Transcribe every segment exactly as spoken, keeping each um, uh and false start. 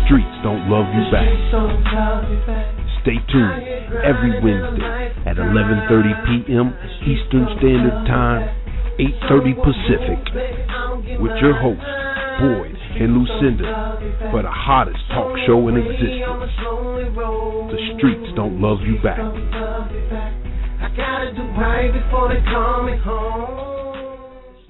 streets don't love you back. Stay tuned every Wednesday at eleven thirty p.m. Eastern Standard Time, eight thirty Pacific, with your hosts, Boyd and Lucinda, for the hottest talk show in existence. The streets don't love you back. I gotta do right before they call me home.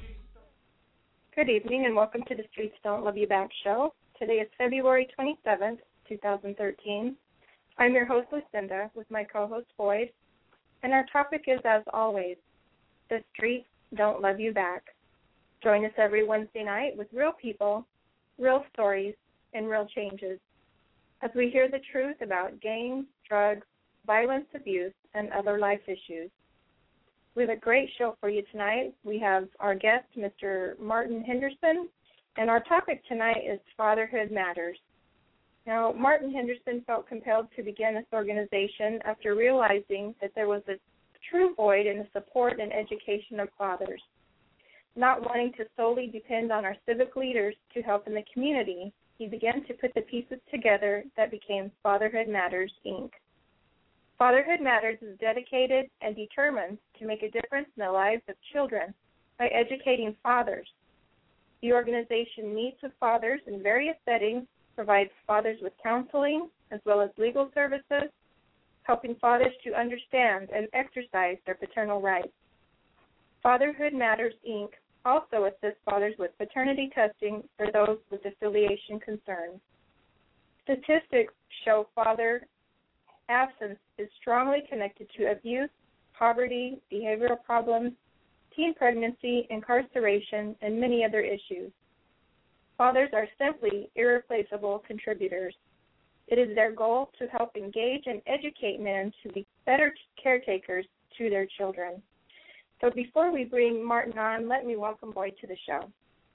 Good evening and welcome to the Streets Don't Love You Back show. Today is February twenty-seventh, twenty thirteen. I'm your host, Lucinda, with my co-host, Boyd, and our topic is, as always, the streets don't love you back. Join us every Wednesday night with real people, real stories, and real changes as we hear the truth about gangs, drugs, violence, abuse, and other life issues. We have a great show for you tonight. We have our guest, Mister Martin Henderson, and our topic tonight is Fatherhood Matters. Now, Martin Henderson felt compelled to begin this organization after realizing that there was a true void in the support and education of fathers. Not wanting to solely depend on our civic leaders to help in the community, he began to put the pieces together that became Fatherhood Matters, Incorporated. Fatherhood Matters is dedicated and determined to make a difference in the lives of children by educating fathers. The organization meets with fathers in various settings, provides fathers with counseling as well as legal services, helping fathers to understand and exercise their paternal rights. Fatherhood Matters, Incorporated also assists fathers with paternity testing for those with affiliation concerns. Statistics show father absence is strongly connected to abuse, poverty, behavioral problems, teen pregnancy, incarceration, and many other issues. Fathers are simply irreplaceable contributors. It is their goal to help engage and educate men to be better caretakers to their children. So before we bring Martin on, let me welcome Boyd to the show.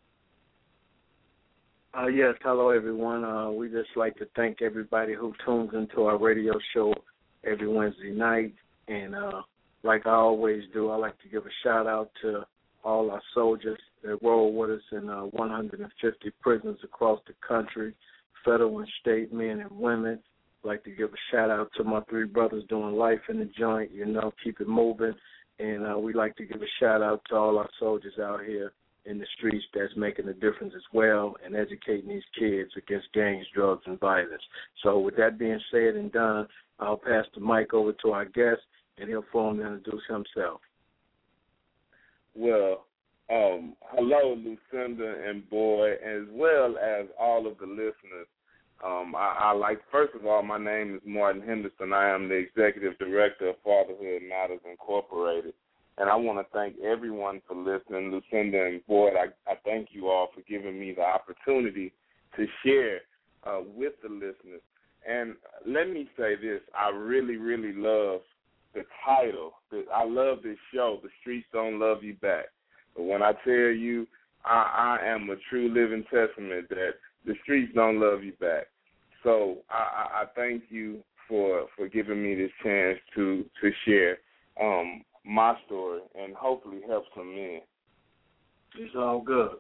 Uh, yes, hello everyone. Uh, we just like to thank everybody who tunes into our radio show every Wednesday night. And uh, like I always do, I like to give a shout out to all our soldiers that roll with us in uh, one hundred fifty prisons across the country, federal and state men and women. I'd like to give a shout out to my three brothers doing life in the joint, you know, keep it moving. And uh, we'd like to give a shout out to all our soldiers out here in the streets that's making a difference as well and educating these kids against gangs, drugs, and violence. So with that being said and done, I'll pass the mic over to our guest, and he'll formally introduce himself. Well, um, hello, Lucinda and Boyd, as well as all of the listeners. Um, I, I like, first of all, my name is Martin Henderson. I am the Executive Director of Fatherhood Matters, Incorporated. And I want to thank everyone for listening. Lucinda and Boyd, I, I thank you all for giving me the opportunity to share uh, with the listeners. And let me say this, I really, really love the title. I love this show, The Streets Don't Love You Back. But when I tell you I, I am a true living testament that the streets don't love you back. So I, I, I thank you for, for giving me this chance to, to share um, my story and hopefully help some men. It's all good.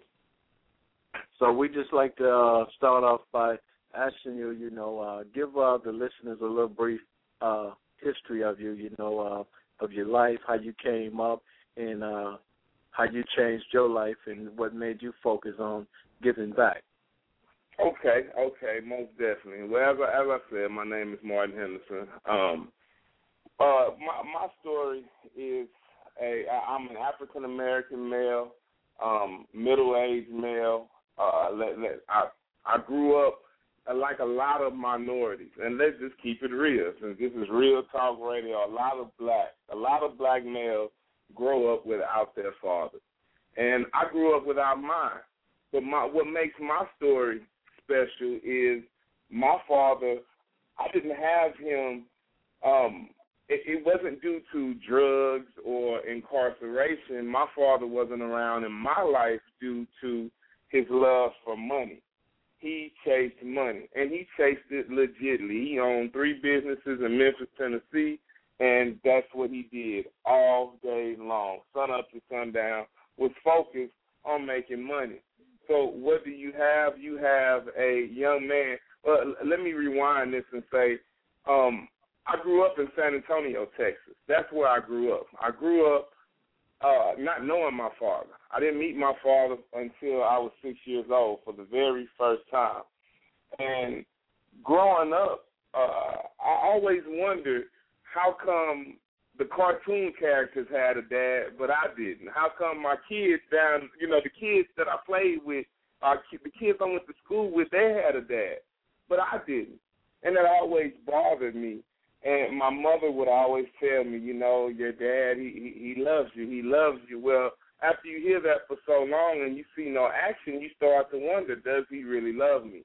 So we just like to uh, start off by asking you, you know, uh, give uh, the listeners a little brief uh, history of you, you know, uh, of your life, how you came up, and uh, how you changed your life and what made you focus on giving back. Okay, okay, most definitely. Well, as I, as I said, my name is Martin Henderson. Um, uh, my my story is a I'm an African American male, um, middle aged male. Uh, let, let, I I grew up like a lot of minorities, and let's just keep it real. Since this is Real Talk Radio, a lot of black a lot of black males grow up without their father, and I grew up without mine. But my what makes my story special is my father. I didn't have him. Um, it, it wasn't due to drugs or incarceration. My father wasn't around in my life due to his love for money. He chased money, and he chased it legitly. He owned three businesses in Memphis, Tennessee, and that's what he did all day long, sun up to sundown, was focused on making money. So what do you have? You have a young man well, let me rewind this and say, um, I grew up in San Antonio, Texas. That's where I grew up. I grew up uh, not knowing my father. I didn't meet my father until I was six years old for the very first time. And growing up, uh, I always wondered how come the cartoon characters had a dad, but I didn't. How come my kids down, you know, the kids that I played with, uh, the kids I went to school with, they had a dad, but I didn't. And that always bothered me. And my mother would always tell me, you know, your dad, he, he, he loves you, he loves you. Well, after you hear that for so long and you see no action, you start to wonder, does he really love me?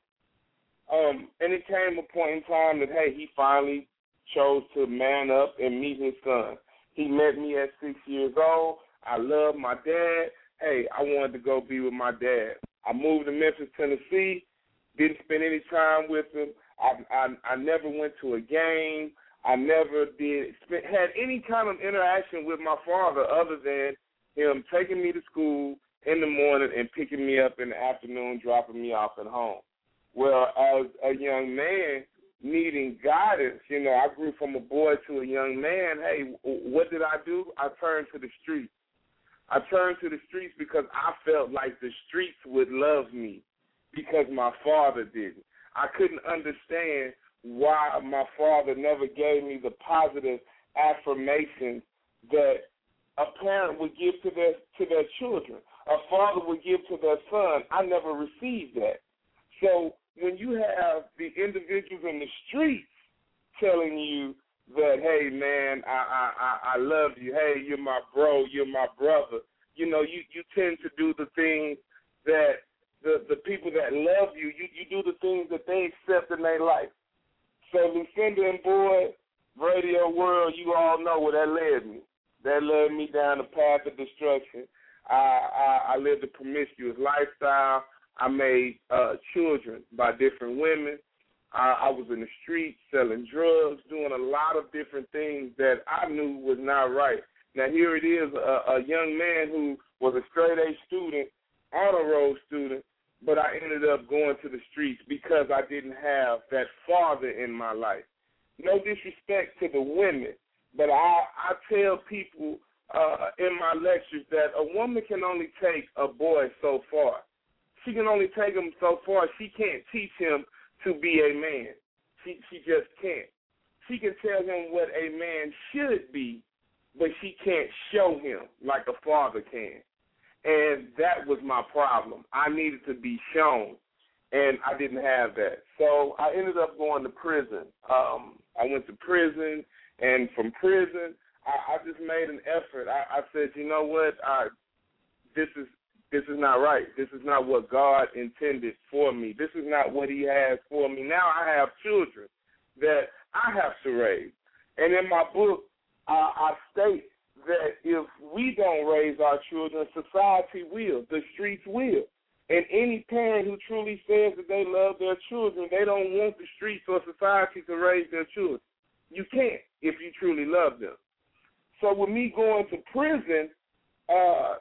Um, and it came a point in time that, hey, he finally chose to man up and meet his son. He met me at six years old. I love my dad. Hey, I wanted to go be with my dad. I moved to Memphis, Tennessee, didn't spend any time with him. I, I, I never went to a game. I never did had any kind of interaction with my father other than him taking me to school in the morning and picking me up in the afternoon, dropping me off at home. Well, as a young man needing guidance, you know, I grew from a boy to a young man. Hey, what did I do? I turned to the streets. I turned to the streets because I felt like the streets would love me because my father didn't. I couldn't understand why my father never gave me the positive affirmations that a parent would give to their to their children, a father would give to their son. I never received that. So when you have the individuals in the streets telling you that, hey, man, I, I, I, I love you, hey, you're my bro, you're my brother, you know, you, you tend to do the things that the, the people that love you, you, you do the things that they accept in their life. So Lucinda and Boyd, radio world, you all know where that led me. That led me down the path of destruction. I, I, I lived a promiscuous lifestyle. I made uh, children by different women. I, I was in the streets selling drugs, doing a lot of different things that I knew was not right. Now, here it is, a, a young man who was a straight-A student, honor roll student, but I ended up going to the streets because I didn't have that father in my life. No disrespect to the women, but I, I tell people uh, in my lectures that a woman can only take a boy so far. She can only take him so far. She can't teach him to be a man. She she just can't. She can tell him what a man should be, but she can't show him like a father can. And that was my problem. I needed to be shown, and I didn't have that. So I ended up going to prison. Um, I went to prison, and from prison, I, I just made an effort. I, I said, you know what, I, this is This is not right. This is not what God intended for me. This is not what he has for me. Now I have children that I have to raise. And in my book, uh, I state that if we don't raise our children, society will. The streets will. And any parent who truly says that they love their children, they don't want the streets or society to raise their children. You can't if you truly love them. So with me going to prison, uh,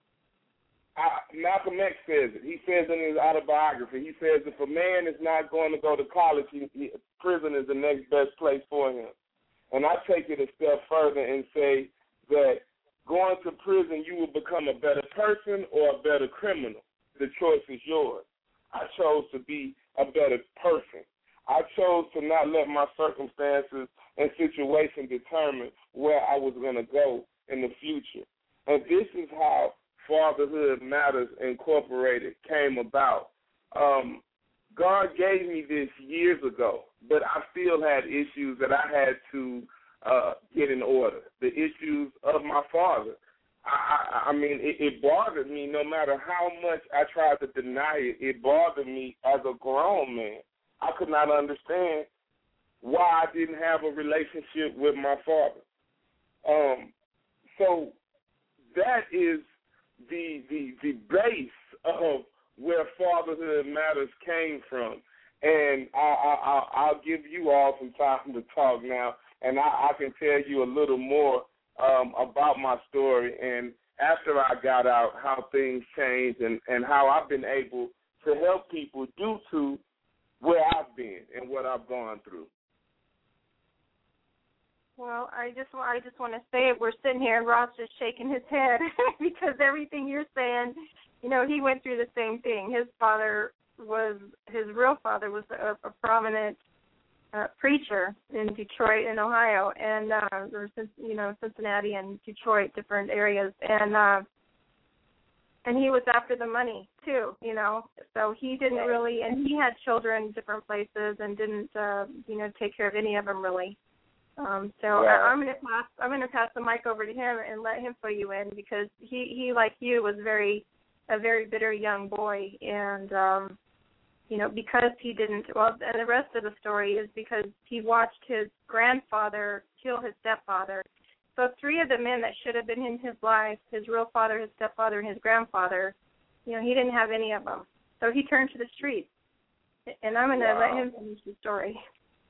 I, Malcolm X says it. He says in his autobiography, he says if a man is not going to go to college, he, he, prison is the next best place for him. And I take it a step further and say that going to prison, you will become a better person or a better criminal. The choice is yours. I chose to be a better person. I chose to not let my circumstances and situation determine where I was going to go in the future. And this is how Fatherhood Matters Incorporated came about. Um, God gave me this years ago, but I still had issues that I had to uh, get in order, the issues of my father. I, I, I mean, it, it bothered me no matter how much I tried to deny it. It bothered me as a grown man. I could not understand why I didn't have a relationship with my father. Um, so that is the the the base of where Fatherhood Matters came from. And I, I, I'll give you all some time to talk now, and I, I can tell you a little more um, about my story and after I got out, how things changed and, and how I've been able to help people due to where I've been and what I've gone through. Well, I just I just want to say it. We're sitting here and Rob's just shaking his head because everything you're saying, you know, he went through the same thing. His father was his real father was a, a prominent uh, preacher in Detroit and Ohio, and uh, or you know Cincinnati and Detroit, different areas, and uh, and he was after the money too, you know. So he didn't really, and he had children in different places and didn't, uh, you know, take care of any of them really. Um, so right. I, I'm going to pass. I'm going to pass the mic over to him and let him fill you in because he, he like you, was very a very bitter young boy, and um, you know because he didn't. Well, and the rest of the story is because he watched his grandfather kill his stepfather. So three of the men that should have been in his life, his real father, his stepfather, and his grandfather, you know, he didn't have any of them. So he turned to the streets, and I'm going to wow. let him finish the story.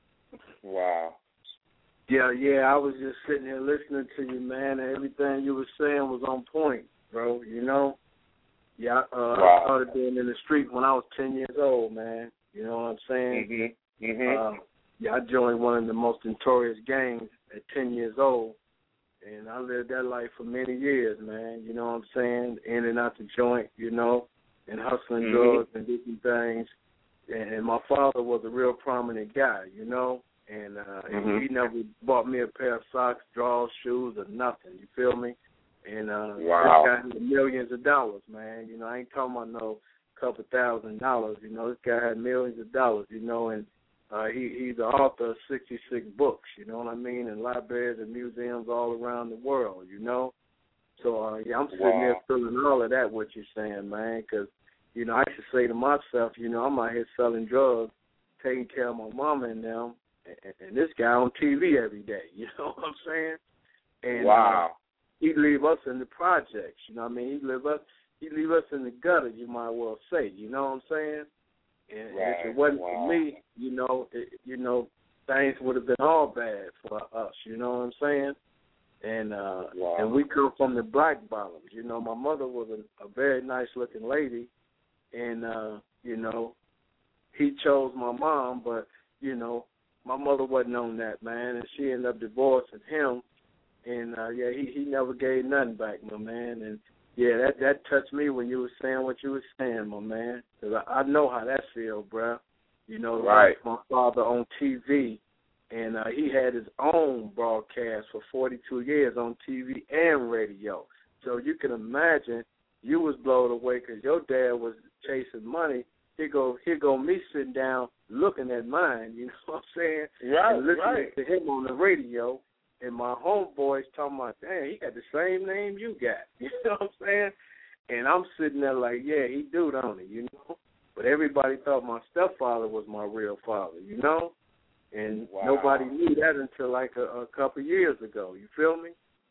Wow. Yeah, yeah, I was just sitting here listening to you, man, and everything you were saying was on point, bro, you know? Yeah, uh, wow. I started being in the street when I was ten years old, man. You know what I'm saying? Mm-hmm. Mm-hmm. Uh, yeah, I joined one of the most notorious gangs at ten years old, and I lived that life for many years, man. You know what I'm saying? In and out the joint, you know, and hustling mm-hmm. drugs and different things. And, and my father was a real prominent guy, you know? And uh, mm-hmm. he never bought me a pair of socks, drawers, shoes, or nothing. You feel me? And uh, wow. this guy had millions of dollars, man. You know, I ain't talking about no couple thousand dollars. You know, this guy had millions of dollars. You know, and uh, he he's the author of sixty-six books. You know what I mean? In libraries and museums all around the world. You know, so uh, yeah, I'm sitting wow. there feeling all of that. What you're saying, man? Because you know, I should say to myself, you know, I'm out here selling drugs, taking care of my mama and them. And this guy on T V every day, you know what I'm saying? And wow. uh, he leave us in the projects, you know what I mean? He leave us he leave us in the gutter, you might well say, you know what I'm saying? And right. if it wasn't wow. for me, you know, it, you know, things would have been all bad for us, you know what I'm saying? And uh, wow. and we come from the black bottoms, you know. My mother was a, a very nice looking lady, and uh, you know, he chose my mom, but you know. My mother wasn't on that, man, and she ended up divorcing him. And, uh, yeah, he, he never gave nothing back, my man. And, yeah, that, that touched me when you were saying what you were saying, my man, because I, I know how that feels, bruh. You know, right. like my father on T V, and uh, he had his own broadcast for forty-two years on T V and radio. So you can imagine you was blown away because your dad was chasing money. Here go, here go me sitting down looking at mine, you know what I'm saying? Right, and listening right. to him on the radio, and my homeboys talking about, damn, he got the same name you got, you know what I'm saying? And I'm sitting there like, yeah, he do, don't he, you know? But everybody thought my stepfather was my real father, you know? And wow. nobody knew that until like a, a couple of years ago, you feel me?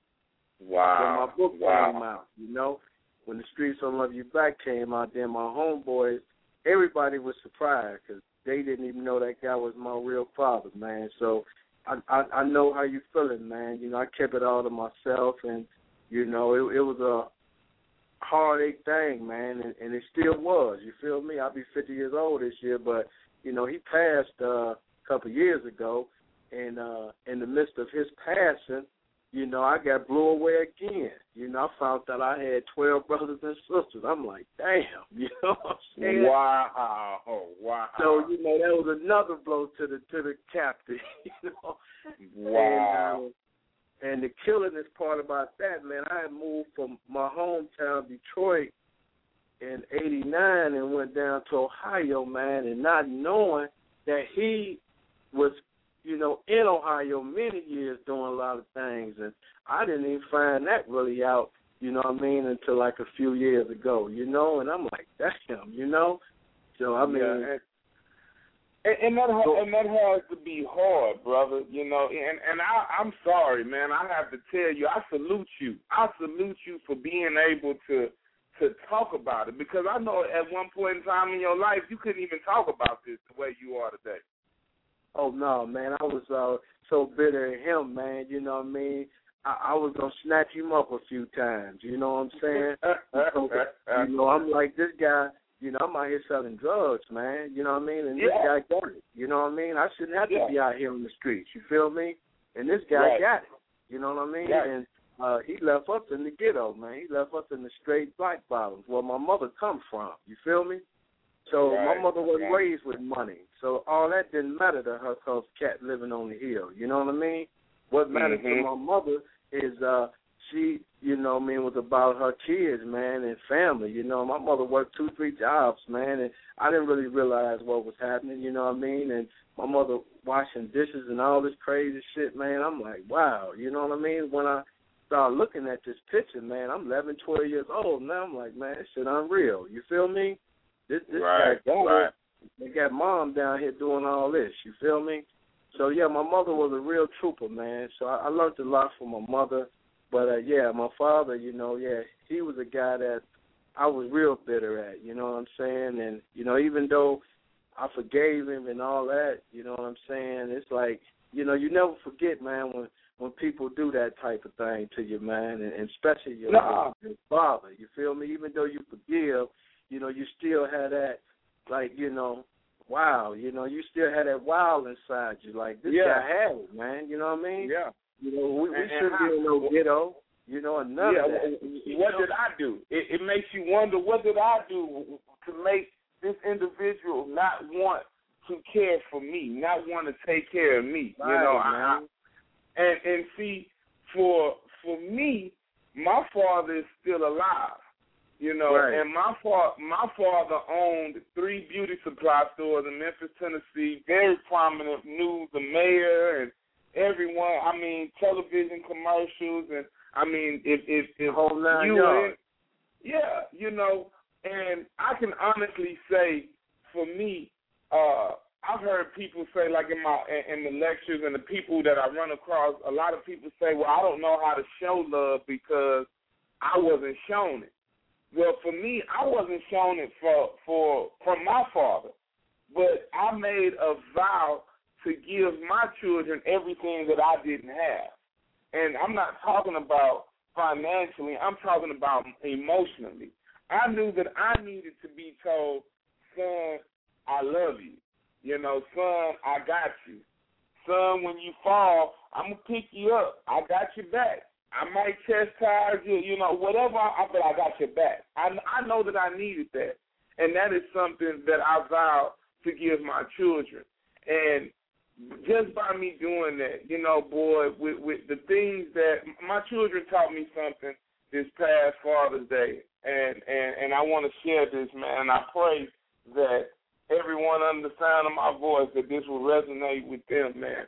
Wow. When my book wow. came out, you know? When The Streets Don't Love You Back came out, then my homeboys, everybody was surprised because they didn't even know that guy was my real father, man. So I, I I know how you feeling, man. You know, I kept it all to myself, and, you know, it, it was a heartache thing, man, and, and it still was. You feel me? I'll be fifty years old this year, but, you know, he passed uh, a couple of years ago, and uh, in the midst of his passing, you know, I got blew away again. You know, I found that I had twelve brothers and sisters. I'm like, damn, you know what I'm saying? Wow, oh, wow. So, you know, that was another blow to the to the captain, you know. Wow. And, uh, and the killingest part about that, man, I had moved from my hometown, Detroit, in eighty-nine and went down to Ohio, man, and not knowing that he was, you know, in Ohio many years doing a lot of things, and I didn't even find that really out, you know what I mean, until like a few years ago, you know, and I'm like, damn, you know, so I mean. Yeah, and, and, that ha- and that has to be hard, brother, you know, and, and I, I'm sorry, man, I have to tell you, I salute you. I salute you for being able to to talk about it, because I know at one point in time in your life you couldn't even talk about this the way you are today. Oh, no, man, I was uh, so bitter at him, man, you know what I mean? I, I was going to snatch him up a few times, you know what I'm saying? so, you know, I'm like, this guy, you know, I'm out here selling drugs, man. You know what I mean? And yeah. this guy got it. You know what I mean? I shouldn't have to yeah. be out here on the streets. You feel me? And this guy right. got it. You know what I mean? Right. And uh, he left us in the ghetto, man. He left us in the straight black bottoms where my mother come from. You feel me? So right. my mother was right. raised with money. So all that didn't matter to her because cat living on the hill. You know what I mean? What mattered mm-hmm. to my mother is uh, she, you know what I mean, was about her kids, man, and family. You know, my mother worked two, three jobs, man, and I didn't really realize what was happening, you know what I mean? And my mother washing dishes and all this crazy shit, man. I'm like, wow, you know what I mean? When I started looking at this picture, man, I'm eleven, twelve years old. Now I'm like, man, this shit unreal. You feel me? This, this right, guy got right. it. They got mom down here doing all this. You feel me? So, yeah, my mother was a real trooper, man. So I, I learned a lot from my mother. But, uh, yeah, my father, you know, yeah, he was a guy that I was real bitter at, you know what I'm saying? And, you know, even though I forgave him and all that, you know what I'm saying, it's like, you know, you never forget, man, when, when people do that type of thing to you, man, and, and especially your, no. your father. You feel me? Even though you forgive, you know, you still had that, like, you know, wow, you know, you still had that wild inside you. Like, this yeah. guy had it, man. You know what I mean? Yeah. You know, we, we and, shouldn't and be in no ghetto, you know, and none yeah, of that. What did I do? It, it makes you wonder, what did I do to make this individual not want to care for me, not want to take care of me? Right, you know, man. I, I, and and see, for for me, my father is still alive. You know, right. and my fa- my father owned three beauty supply stores in Memphis, Tennessee, very prominent, knew the mayor and everyone. I mean, television commercials, and I mean, if if, if whole nine you yards. In, yeah, you know, and I can honestly say, for me, uh, I've heard people say, like in my in the lectures and the people that I run across, a lot of people say, well, I don't know how to show love because I wasn't shown it. Well, for me, I wasn't shown it for, for from my father, but I made a vow to give my children everything that I didn't have. And I'm not talking about financially. I'm talking about emotionally. I knew that I needed to be told, son, I love you. You know, son, I got you. Son, when you fall, I'm going to pick you up. I got your back. I might chastise you, you know, whatever, I, but I got your back. I, I know that I needed that, and that is something that I vowed to give my children. And just by me doing that, you know, boy, with, with the things that my children taught me something this past Father's Day, and, and, and I want to share this, man. I pray that everyone under the sound of my voice, that this will resonate with them, man.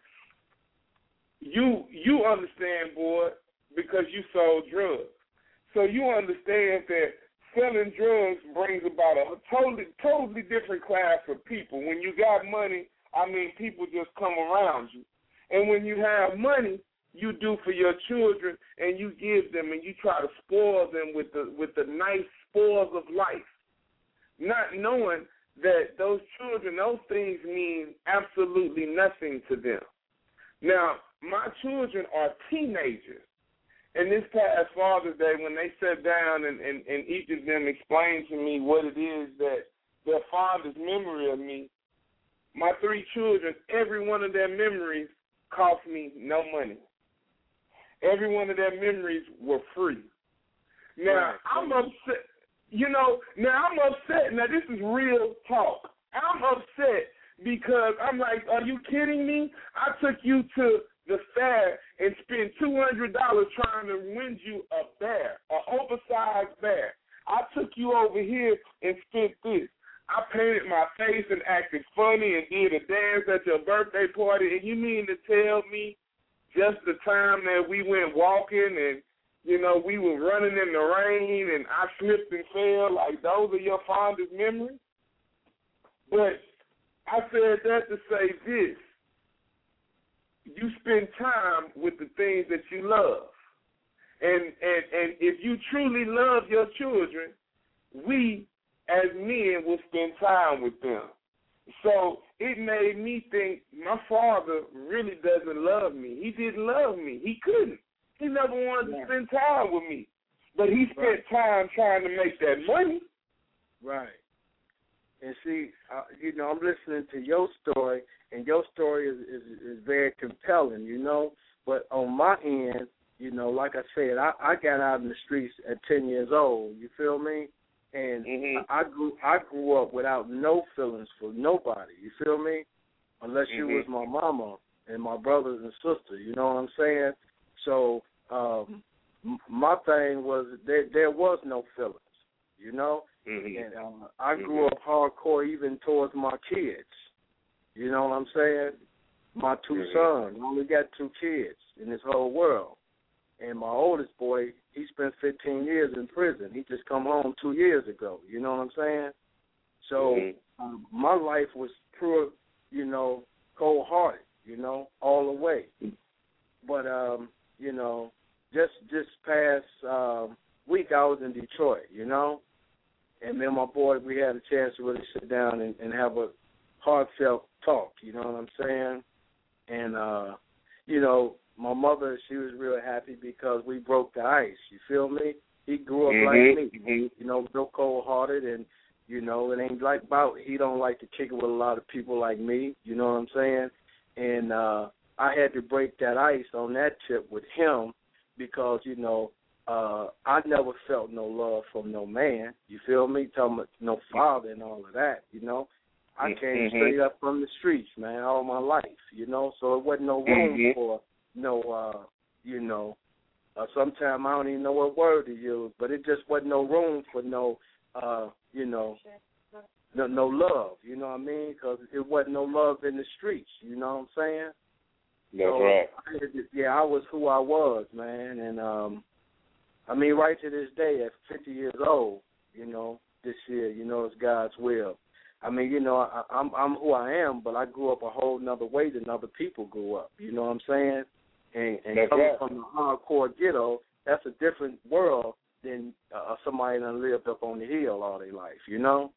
You, you understand, boy, because you sold drugs. So you understand that selling drugs brings about a totally, totally different class of people. When you got money, I mean, people just come around you. And when you have money, you do for your children, and you give them, and you try to spoil them with the with the nice spoils of life, not knowing that those children, those things mean absolutely nothing to them. Now, my children are teenagers. And this past Father's Day, when they sat down and, and, and each of them explained to me what it is that their fondest memory of me, my three children, every one of their memories cost me no money. Every one of their memories were free. Now, right. I'm upset. You know, now I'm upset. Now, this is real talk. I'm upset because I'm like, are you kidding me? I took you to the fair and spend two hundred dollars trying to win you a bear, an oversized bear. I took you over here and spent this. I painted my face and acted funny and did a dance at your birthday party, and you mean to tell me just the time that we went walking and, you know, we were running in the rain and I slipped and fell, like those are your fondest memories? But I said that to say this. You spend time with the things that you love. And, and, and if you truly love your children, we as men will spend time with them. So it made me think my father really doesn't love me. He didn't love me. He couldn't. He never wanted yeah. to spend time with me. But he spent right. time trying to make that money. Right. And see, uh, you know, I'm listening to your story, and your story is, is is very compelling, you know. But on my end, you know, like I said, I, I got out in the streets at ten years old. You feel me? And mm-hmm. I grew I grew up without no feelings for nobody. You feel me? Unless mm-hmm. you was my mama and my brothers and sisters. You know what I'm saying? So um, my thing was there there was no feelings. You know. Mm-hmm. And uh, I grew up hardcore even towards my kids. You know what I'm saying? My two mm-hmm. sons. I only got two kids in this whole world. And my oldest boy, he spent fifteen years in prison. He just come home two years ago. You know what I'm saying? So mm-hmm. um, my life was pure, you know, cold-hearted, you know, all the way. But, um, you know, just just past um, week I was in Detroit, you know. And me and my boy, we had a chance to really sit down and, and have a heartfelt talk, you know what I'm saying? And, uh, you know, my mother, she was real happy because we broke the ice, you feel me? He grew up mm-hmm. like me, mm-hmm. you know, real cold-hearted, and, you know, it ain't like about, he don't like to kick it with a lot of people like me, you know what I'm saying? And uh, I had to break that ice on that tip with him because, you know, Uh, I never felt no love from no man. You feel me? Talking about no father and all of that, you know. I came mm-hmm. straight up from the streets, man, all my life, you know. So it wasn't no room mm-hmm. for no, uh, you know, uh, sometimes I don't even know what word to use, but it just wasn't no room for no, uh, you know, no, no love, you know what I mean? Because it wasn't no love in the streets, you know what I'm saying? That's so, right. I, yeah, I was who I was, man, and, um, I mean, right to this day, at fifty years old, you know, this year, you know, it's God's will. I mean, you know, I, I'm I'm who I am, but I grew up a whole nother way than other people grew up. You know what I'm saying? And, and coming right. from the hardcore ghetto, that's a different world than uh, somebody that lived up on the hill all their life. You know?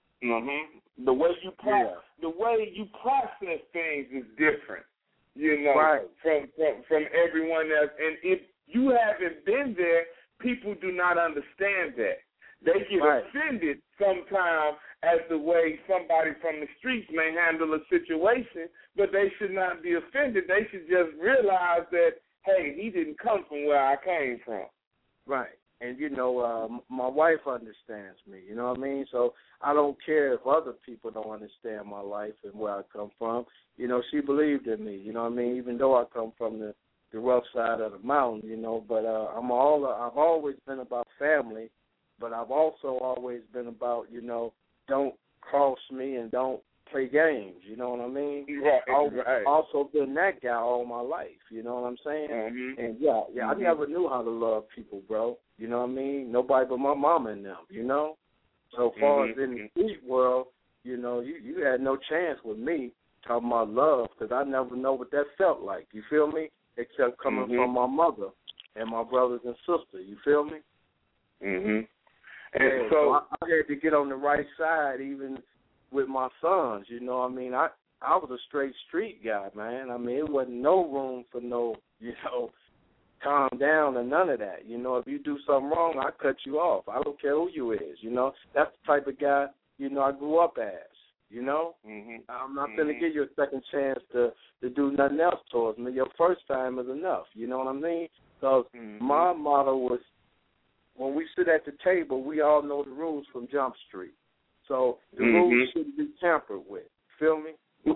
Mhm. The way you pro- yeah. the way you process things is different. You know, right. from from from everyone else, and if you haven't been there, people do not understand that. They get right. offended sometimes as the way somebody from the streets may handle a situation, but they should not be offended. They should just realize that, hey, he didn't come from where I came from. Right. And, you know, uh, my wife understands me, you know what I mean? So I don't care if other people don't understand my life and where I come from. You know, she believed in me, you know what I mean, even though I come from the the rough side of the mountain, you know, but uh, I'm all, I've always been about family, but I've also always been about, you know, don't cross me and don't play games, you know what I mean? Right, I've right. also been that guy all my life, you know what I'm saying? Mm-hmm. And, yeah, yeah, mm-hmm. I never knew how to love people, bro, you know what I mean? Nobody but my mama and them, you know? So far mm-hmm. as in the street world, you know, you, you had no chance with me talking about love because I never know what that felt like, you feel me? Except coming mm-hmm. from my mother and my brothers and sisters. You feel me? Mhm. And yeah, so, so I, I had to get on the right side, even with my sons. You know, what I mean, I I was a straight street guy, man. I mean, it wasn't no room for no, you know, calm down or none of that. You know, if you do something wrong, I cut you off. I don't care who you is. You know, that's the type of guy, you know, I grew up as. You know, mm-hmm. I'm not mm-hmm. going to give you a second chance to, to do nothing else towards me. Your first time is enough. You know what I mean? Because mm-hmm. my motto was, when we sit at the table, we all know the rules from Jump Street. So the mm-hmm. rules shouldn't be tampered with. Feel me?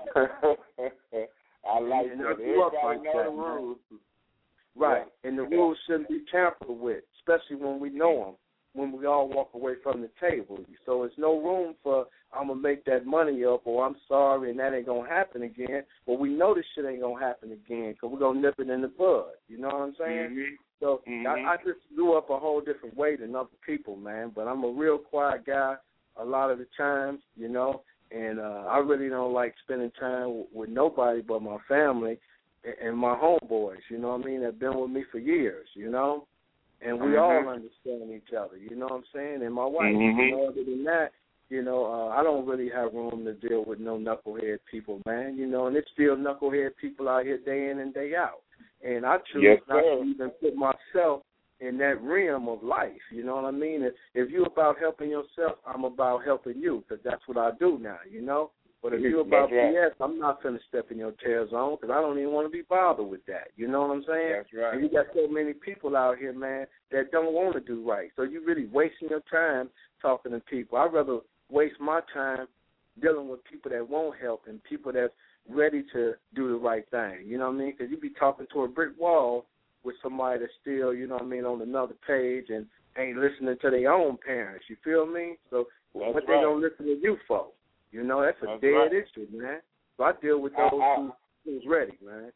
I like and that. I grew up Everybody like know that, the rules. Right. Yeah. And the yeah. rules shouldn't be tampered with, especially when we know them, when we all walk away from the table. So there's no room for, I'm going to make that money up, or I'm sorry and that ain't going to happen again. Well, we know this shit ain't going to happen again because we're going to nip it in the bud. You know what I'm saying? Mm-hmm. So mm-hmm. I, I just grew up a whole different way than other people, man. But I'm a real quiet guy a lot of the times, you know, and uh, I really don't like spending time w- with nobody but my family and, and my homeboys, you know what I mean, that have been with me for years, you know. And we mm-hmm. all understand each other, you know what I'm saying? And my wife, mm-hmm. you know, other than that, you know, uh, I don't really have room to deal with no knucklehead people, man, you know, and it's still knucklehead people out here day in and day out. And I choose yes, not sir. to even put myself in that realm of life. You know what I mean? If, if you're about helping yourself, I'm about helping you, because that's what I do now, you know? But if you're about right. B S, I'm not going to step in your tail zone, because I don't even want to be bothered with that. You know what I'm saying? That's right. And you got so many people out here, man, that don't want to do right. So you're really wasting your time talking to people. I'd rather waste my time dealing with people that won't help and people that's ready to do the right thing. You know what I mean? Because you be talking to a brick wall with somebody that's still, you know what I mean, on another page and ain't listening to their own parents. You feel me? So that's what right. they don't listen to you for? You know, that's a that's dead right. issue, man. So I deal with those I, I, who's ready, man.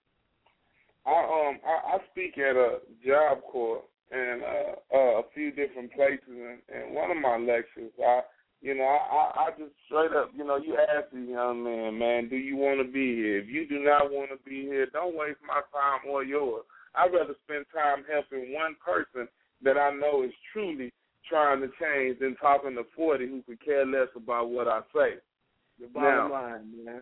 I um I, I speak at a Job Corps and uh, uh, a few different places, and, and one of my lectures, I you know I, I just straight up, you know, you ask the young man, man, do you want to be here? If you do not want to be here, don't waste my time or yours. I'd rather spend time helping one person that I know is truly trying to change than talking to forty who could care less about what I say. The bottom now, line, man.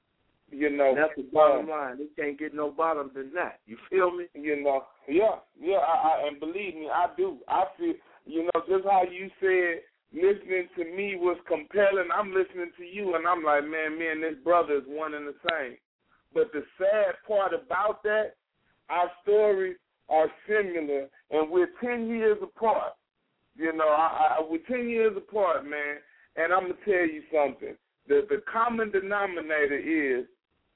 You know, and that's the bottom um, line. It can't get no bottom than that. You feel me? You know, yeah, yeah. I, I, and believe me, I do. I feel, you know, just how you said listening to me was compelling. I'm listening to you, and I'm like, man, me and this brother is one and the same. But the sad part about that, our stories are similar, and we're ten years apart. You know, I, I, we're ten years apart, man. And I'm gonna tell you something. The the common denominator is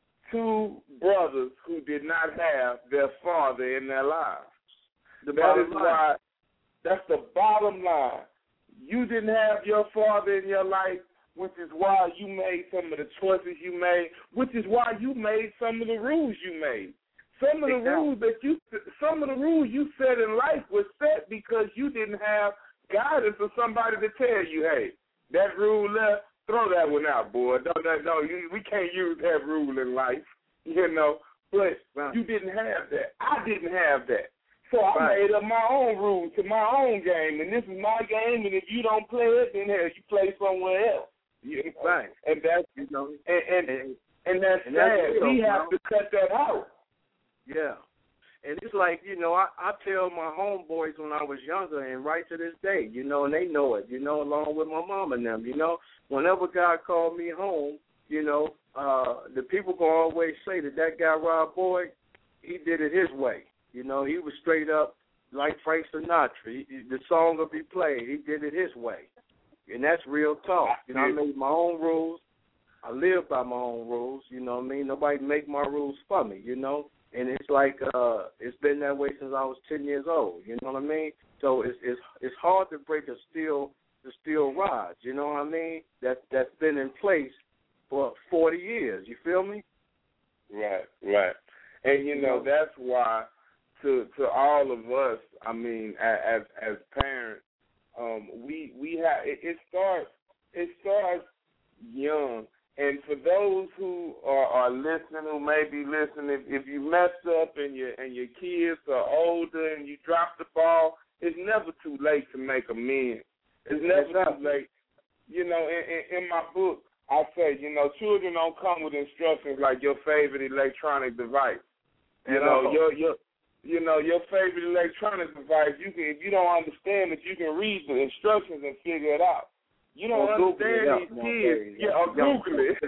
two brothers who did not have their father in their lives. The that bottom is line. why. That's the bottom line. You didn't have your father in your life, which is why you made some of the choices you made, which is why you made some of the rules you made. Some of the exactly. rules that you, some of the rules you set in life were set because you didn't have guidance or somebody to tell you, hey, that rule left, throw that one out, boy. No, no, no, you, we can't use that rule in life, you know. But right. you didn't have that. I didn't have that. So I right. made up my own rules to my own game, and this is my game, and if you don't play it, then hell, you play somewhere else. You know? Right. And that's, you know, and, and, and, and that's and sad. That's real, we have bro. to cut that out. Yeah. And it's like, you know, I, I tell my homeboys when I was younger and right to this day, you know, and they know it, you know, along with my mom and them, you know. Whenever God called me home, you know, uh, the people can always say that that guy, Rob Boyd, he did it his way. You know, he was straight up like Frank Sinatra. He, the song will be played. He did it his way. And that's real talk. You know, I made my own rules. I live by my own rules, you know what I mean? Nobody make my rules for me, you know? And it's like uh, it's been that way since I was ten years old. You know what I mean? So it's it's it's hard to break a steel the steel rods. You know what I mean? That that's been in place for forty years. You feel me? Right, right. And you know that's why to to all of us, I mean, as as parents, um, we we have it, it starts it starts young. And for those who are, are listening, who may be listening, if, if you messed up and your and your kids are older and you drop the ball, it's never too late to make amends. It's never too late. You know, in, in, in my book, I say, you know, children don't come with instructions like your favorite electronic device. You know, know your your you know your favorite electronic device. You can, if you don't understand it, you can read the instructions and figure it out. You don't or understand these kids. Yeah, or Google it.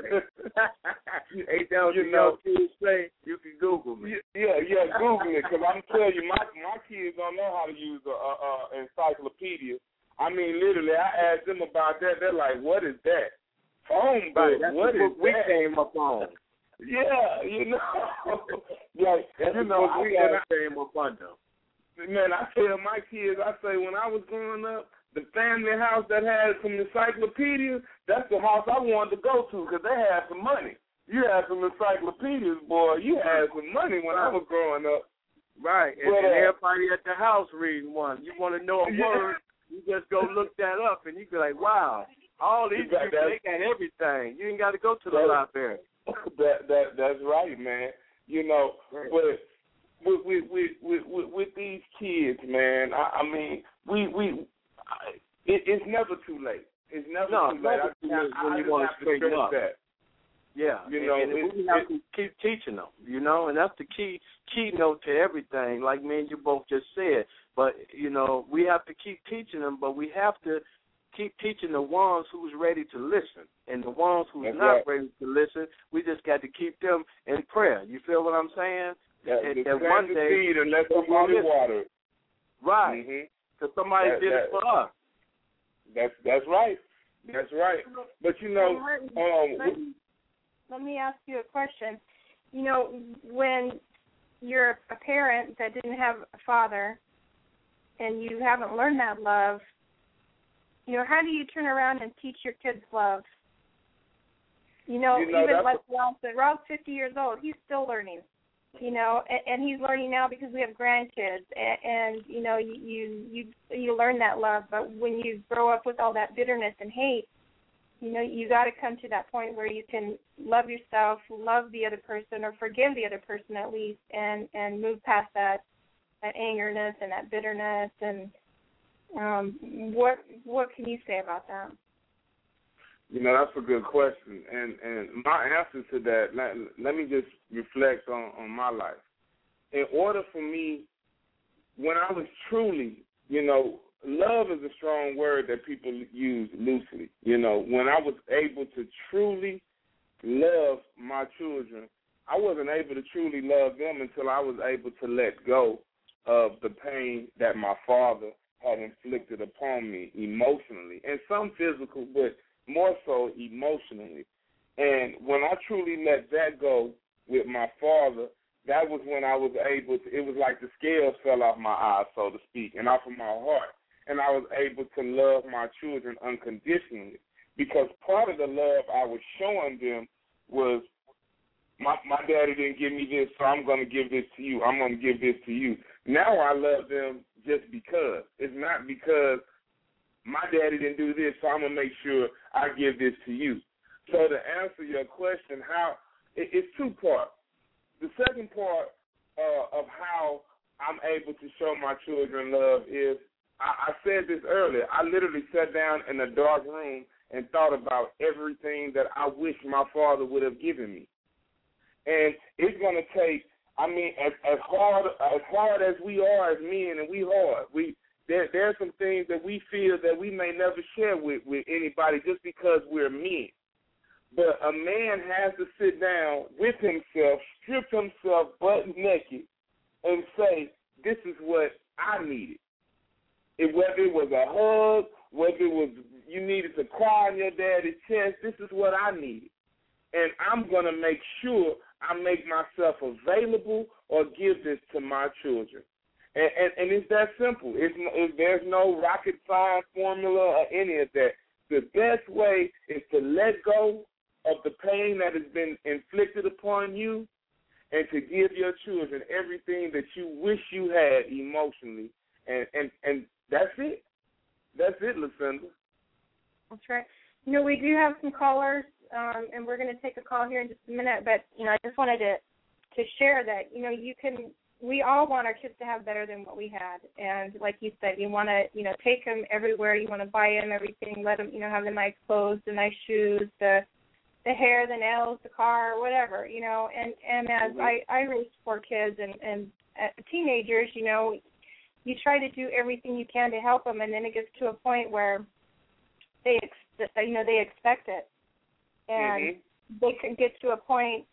Ain't that what you know kids say? You can Google me. Yeah, yeah, Google it. Because I'm telling you, my my kids don't know how to use a, a, a encyclopedia. I mean, literally, I asked them about that. They're like, "What is that?" Phone book. Right, that's what the is book we that? came up on. Yeah, you know. Like, that's you the know, book we I, came up under. Man, I tell my kids, I say, when I was growing up, the family house that had some encyclopedias, that's the house I wanted to go to because they had some money. You had some encyclopedias, boy. You had some money when I was growing up. Right, and, but, and uh, everybody at the house reading one. You want to know a yeah. word, you just go look that up, and you be like, wow, all these that, people, they got everything. You ain't got to go to the library. That that that's right, man. You know, right. but with with, with with with with these kids, man, I, I mean, we we. It, it's never too late. It's never no, too late. Never too late I, when I you want to straighten up. That. Yeah, you and, know, and it, we have it, to keep teaching them, you know, and that's the key keynote to everything, like me and you both just said. But, you know, we have to keep teaching them, but we have to keep teaching the ones who's ready to listen. And the ones who's That's not right. ready to listen, we just got to keep them in prayer. You feel what I'm saying? That, and, the and one the day, seed and let somebody water it. Right. Mm-hmm. Because somebody that, did that, it for us. That's that's right. That's right. But, you know, um, let, let me ask you a question. You know, when you're a parent that didn't have a father and you haven't learned that love, you know, how do you turn around and teach your kids love? You know, you know even like Ralph, Ralph's fifty years old, he's still learning. You know, and, and he's learning now because we have grandkids, and, and you know, you, you you you learn that love. But when you grow up with all that bitterness and hate, you know, you got to come to that point where you can love yourself, love the other person, or forgive the other person at least, and, and move past that that angerness and that bitterness. And um, what what can you say about that? You know, that's a good question. And and my answer to that, let, let me just reflect on, on my life. In order for me, when I was truly, you know, love is a strong word that people use loosely. You know, when I was able to truly love my children, I wasn't able to truly love them until I was able to let go of the pain that my father had inflicted upon me emotionally, and some physical, but more so emotionally. And when I truly let that go with my father, that was when I was able to, it was like the scales fell off my eyes, so to speak, and off of my heart. And I was able to love my children unconditionally, because part of the love I was showing them was, my, my daddy didn't give me this, so I'm going to give this to you. I'm going to give this to you. Now I love them just because. It's not because my daddy didn't do this, so I'm going to make sure I give this to you. So to answer your question, how it, it's two parts. The second part uh, of how I'm able to show my children love is, I, I said this earlier, I literally sat down in a dark room and thought about everything that I wish my father would have given me. And it's going to take, I mean, as, as hard as hard as we are as men, and we hard, we there there are some things that we feel that we may never share with, with anybody just because we're men. But a man has to sit down with himself, strip himself butt naked, and say, this is what I needed. It, whether it was a hug, whether it was you needed to cry on your daddy's chest, this is what I needed. And I'm going to make sure I make myself available or give this to my children. And, and, and it's that simple. It's, it's, there's no rocket science formula or any of that. The best way is to let go of the pain that has been inflicted upon you and to give your children everything that you wish you had emotionally. And, and, and that's it. That's it, Lucinda. That's right. You know, we do have some callers, um, and we're going to take a call here in just a minute. But, you know, I just wanted to, to share that, you know, you can – we all want our kids to have better than what we had. And like you said, you want to, you know, take them everywhere. You want to buy them everything, let them, you know, have the nice clothes, the nice shoes, the the hair, the nails, the car, whatever, you know. And, and as I, I raised four kids and, and uh, teenagers, you know, you try to do everything you can to help them, and then it gets to a point where they, ex- you know, they expect it. And mm-hmm. they can get to a point,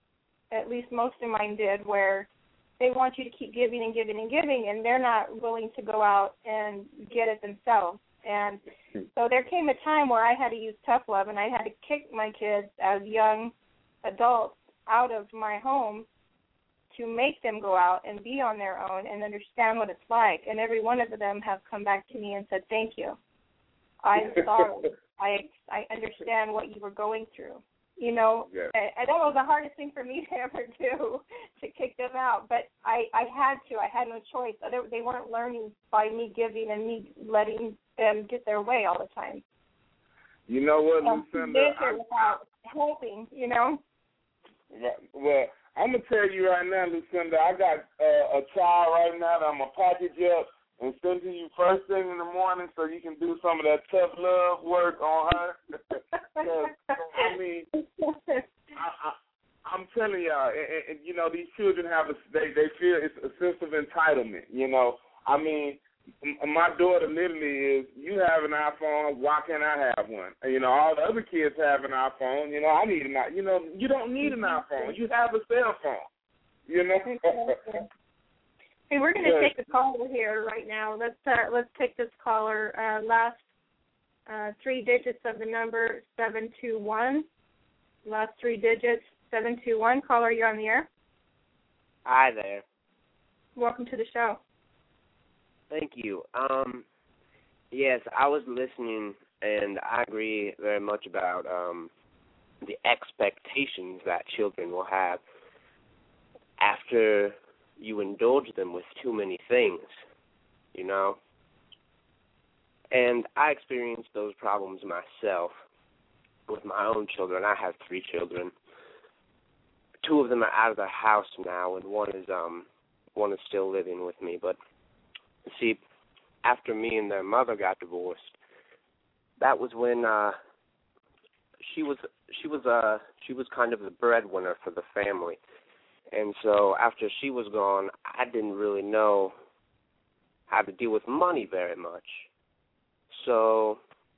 at least most of mine did, where they want you to keep giving and giving and giving, and they're not willing to go out and get it themselves. And so there came a time where I had to use tough love, and I had to kick my kids as young adults out of my home to make them go out and be on their own and understand what it's like. And every one of them have come back to me and said, thank you. I'm sorry. I I understand what you were going through. You know, yeah. and that was the hardest thing for me to ever do, to kick them out. But I, I had to. I had no choice. They weren't learning by me giving and me letting them get their way all the time. You know what, um, Lucinda? Without helping, you know. Well, I'm going to tell you right now, Lucinda, I got uh, a child right now that I'm going to package up and send to you first thing in the morning so you can do some of that tough love work on her. Because, I mean, telling y'all, and, and, you know, these children have a, they they feel it's a sense of entitlement. You know, I mean, m- my daughter literally is, you have an iPhone, why can't I have one? And, you know, all the other kids have an iPhone. You know, I need an iPhone. You know, you don't need an iPhone. You have a cell phone. You know. Hey, we're going to take a caller here right now. Let's uh, let's take this caller. Uh, last uh, three digits of the number seven two one. Last three digits seven two one. Caller, you're on the air. Hi there. Welcome to the show. Thank you. Um, yes, I was listening, and I agree very much about um, the expectations that children will have after you indulge them with too many things, you know. And I experienced those problems myself with my own children. I have three children. Two of them are out of the house now, and one is um one is still living with me. But see, after me and their mother got divorced, that was when uh, she was she was uh she was kind of the breadwinner for the family, and so after she was gone, I didn't really know how to deal with money very much. So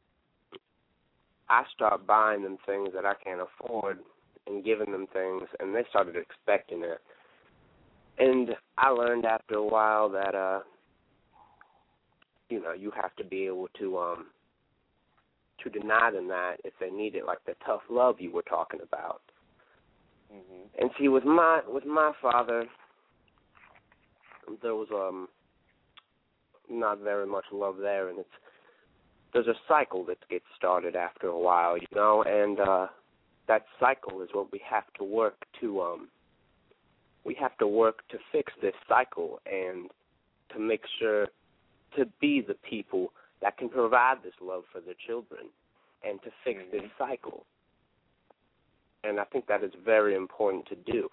I started buying them things that I can't afford and giving them things, and they started expecting it. And I learned after a while that, uh, you know, you have to be able to um, to deny them that if they need it, like the tough love you were talking about. Mm-hmm. And see, with my with my father, there was um not very much love there, and it's there's a cycle that gets started after a while, you know, and uh, that cycle is what we have to work to um we have to work to fix this cycle and to make sure to be the people that can provide this love for the children and to fix mm-hmm. this cycle. And I think that is very important to do.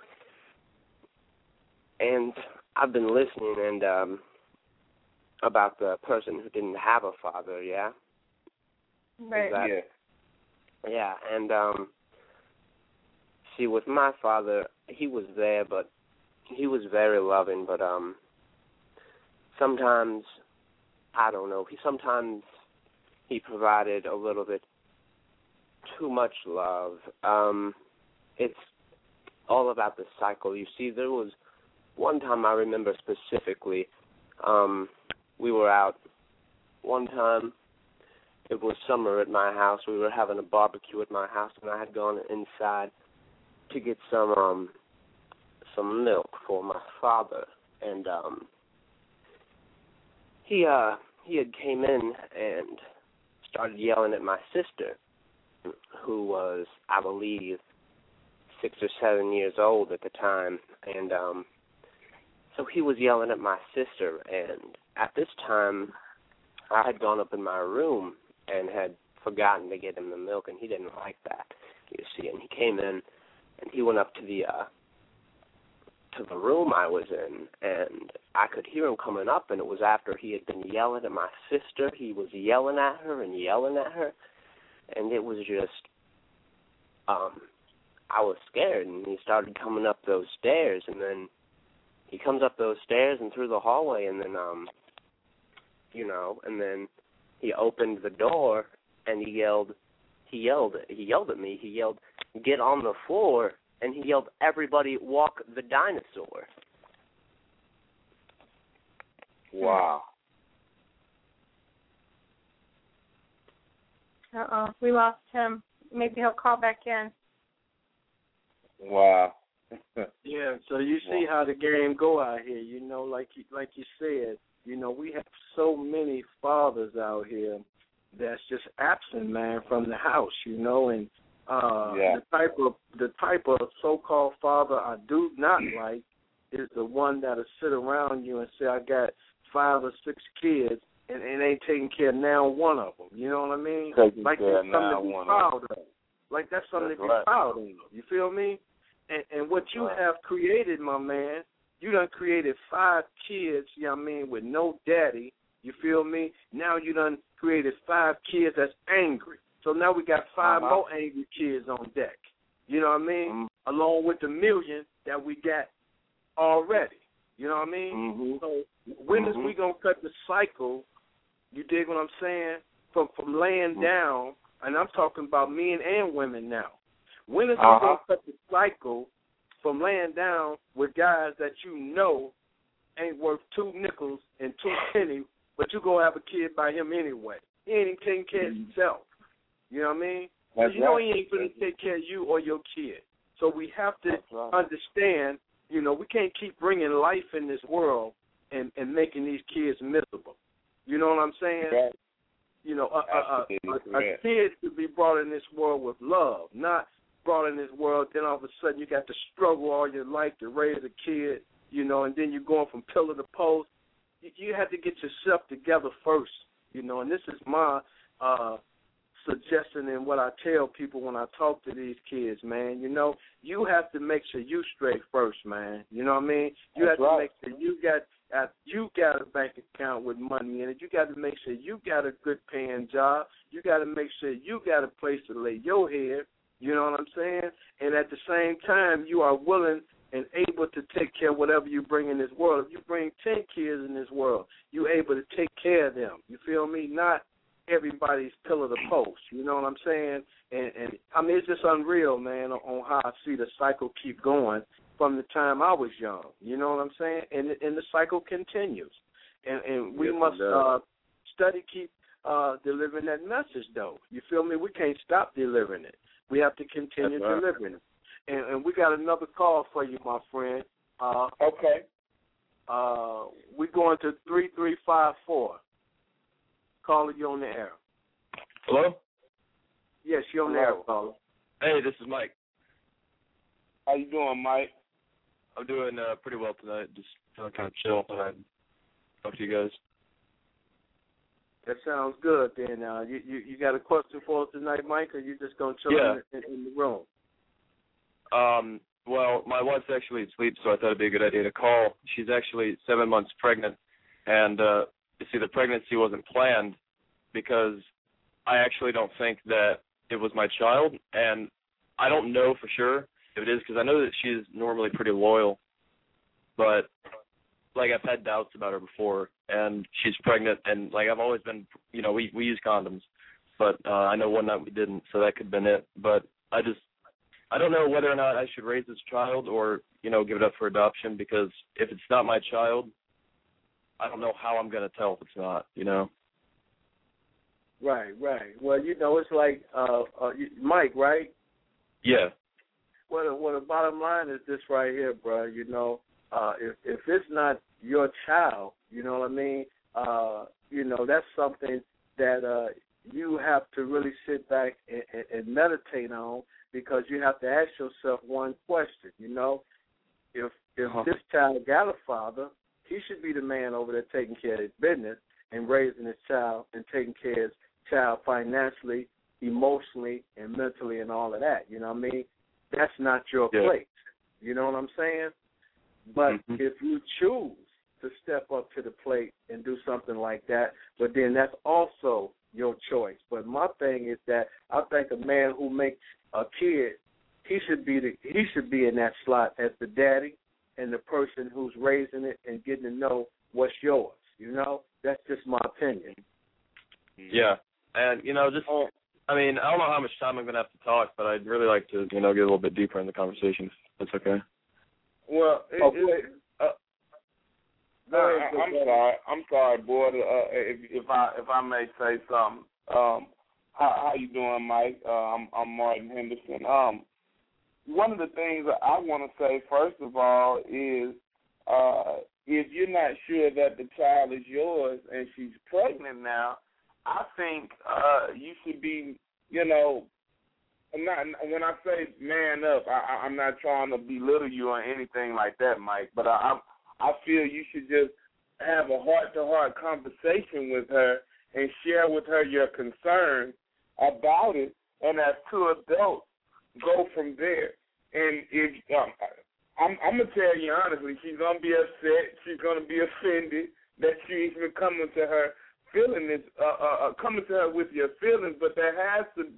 And I've been listening and um, about the person who didn't have a father, yeah? Right. That, yeah. Yeah, and um, see, with my father, he was there, but he was very loving, but um, sometimes, I don't know, he sometimes he provided a little bit too much love. Um, it's all about the cycle. You see, there was one time I remember specifically, um, we were out one time. It was summer at my house. We were having a barbecue at my house, and I had gone inside to get some um, some milk for my father. And um, he uh, he had came in and started yelling at my sister, who was, I believe, six or seven years old at the time. And um, so he was yelling at my sister. And at this time, I had gone up in my room and had forgotten to get him the milk, and he didn't like that, you see. And he came in, and he went up to the uh, to the room I was in, and I could hear him coming up, and it was after he had been yelling at my sister. He was yelling at her and yelling at her, and it was just, um, I was scared, and he started coming up those stairs, and then he comes up those stairs and through the hallway, and then, um, you know, and then he opened the door, and he yelled, he yelled, he yelled at me, he yelled, "Get on the floor," and he yelled, "Everybody walk the dinosaur." Wow. Uh-oh, we lost him. Maybe he'll call back in. Wow. Yeah, so you see how the game go out here. You know, like you, like you said, you know, we have so many fathers out here that's just absent, man, from the house, you know, and uh, yeah. the type of the type of so-called father I do not like is the one that'll sit around you and say, I got five or six kids and, and ain't taking care of now one of them. You know what I mean? Taking like care that's something to be proud of. Like that's something that's to be right. proud of. You feel me? And, and what you right. have created, my man, you done created five kids, you know what I mean, with no daddy. You feel me? Now you done created five kids that's angry. So now we got five uh-huh. more angry kids on deck. You know what I mean? Mm-hmm. Along with the million that we got already. You know what I mean? Mm-hmm. So when mm-hmm. is we gonna cut the cycle? You dig what I'm saying? From from laying mm-hmm. down, and I'm talking about men and women now. When is uh-huh. we gonna cut the cycle from laying down with guys that you know ain't worth two nickels and two pennies, but you gonna have a kid by him anyway? He ain't even taking care of himself. You know what I mean? That's you know right. he ain't gonna take care of you or your kid. So we have to right. understand. You know, we can't keep bringing life in this world and, and making these kids miserable. You know what I'm saying? Right. You know, a, a, a, a kid should be brought in this world with love, not brought in this world, then all of a sudden you got to struggle all your life to raise a kid, you know, and then you're going from pillar to post. You, you have to get yourself together first, you know, and this is my uh, suggestion and what I tell people when I talk to these kids, man. You know, you have to make sure you straight first, man. You know what I mean? You That's have right. to make sure you got uh, you got a bank account with money in it. You got to make sure you got a good paying job. You got to make sure you got a place to lay your head. You know what I'm saying? And at the same time, you are willing and able to take care of whatever you bring in this world. If you bring ten kids in this world, you're able to take care of them. You feel me? Not everybody's pillar to post. You know what I'm saying? And, and I mean, it's just unreal, man, on, on how I see the cycle keep going from the time I was young. You know what I'm saying? And and the cycle continues. And, and we yes, must uh, study, keep uh, delivering that message, though. You feel me? We can't stop delivering it. We have to continue right. delivering it. And, and we got another call for you, my friend. Uh, okay. Uh, we're going to three three five four. Caller, you on the air. Hello? Yes, you're on the air, caller. Hey, this is Mike. How you doing, Mike? I'm doing uh, pretty well tonight. Just feeling kind of chill tonight. Talk to you guys. That sounds good. Then uh, you, you you got a question for us tonight, Mike, or you just gonna chill yeah. in, in, in the room? Um. Well, my wife's actually asleep, so I thought it'd be a good idea to call. She's actually seven months pregnant, and uh, you see, the pregnancy wasn't planned because I actually don't think that it was my child, and I don't know for sure if it is because I know that she's normally pretty loyal, but like I've had doubts about her before, and she's pregnant, and like I've always been, you know, we we use condoms, but uh, I know one night we didn't, so that could have been it. But I just I don't know whether or not I should raise this child or, you know, give it up for adoption, because if it's not my child, I don't know how I'm going to tell if it's not, you know. Right, right. Well, you know, it's like uh, uh, Mike, right? Yeah. Well, the, well, the bottom line is this right here, bro. You know, uh, if if it's not your child, you know what I mean? Uh, you know, that's something that uh, you have to really sit back and, and, and meditate on, because you have to ask yourself one question. You know, if if uh-huh. this child got a father, he should be the man over there taking care of his business and raising his child and taking care of his child financially, emotionally, and mentally and all of that. You know what I mean? That's not your yeah. place. You know what I'm saying? But mm-hmm. if you choose to step up to the plate and do something like that, but then that's also your choice. But my thing is that I think a man who makes a kid, he should be the, he should be in that slot as the daddy and the person who's raising it and getting to know what's yours. You know, that's just my opinion. Yeah, and you know, just I mean, I don't know how much time I'm gonna have to talk, but I'd really like to, you know, get a little bit deeper in the conversation. If that's okay. Well, it, oh, it, uh, uh, I, I'm sorry, I'm sorry, boy. Uh, if, if I if I may say something, um, how, how you doing, Mike? Uh, I'm, I'm Martin Henderson. Um, one of the things that I want to say first of all is, uh, if you're not sure that the child is yours and she's pregnant now, I think uh, you should be, you know, I'm not, when I say man up, I, I'm not trying to belittle you or anything like that, Mike, but I, I feel you should just have a heart-to-heart conversation with her and share with her your concerns about it, and as two adults, go from there. And if um, I'm, I'm going to tell you honestly, she's going to be upset, she's going to be offended that you even coming to her feeling this, uh, uh, coming to her with your feelings, but there has to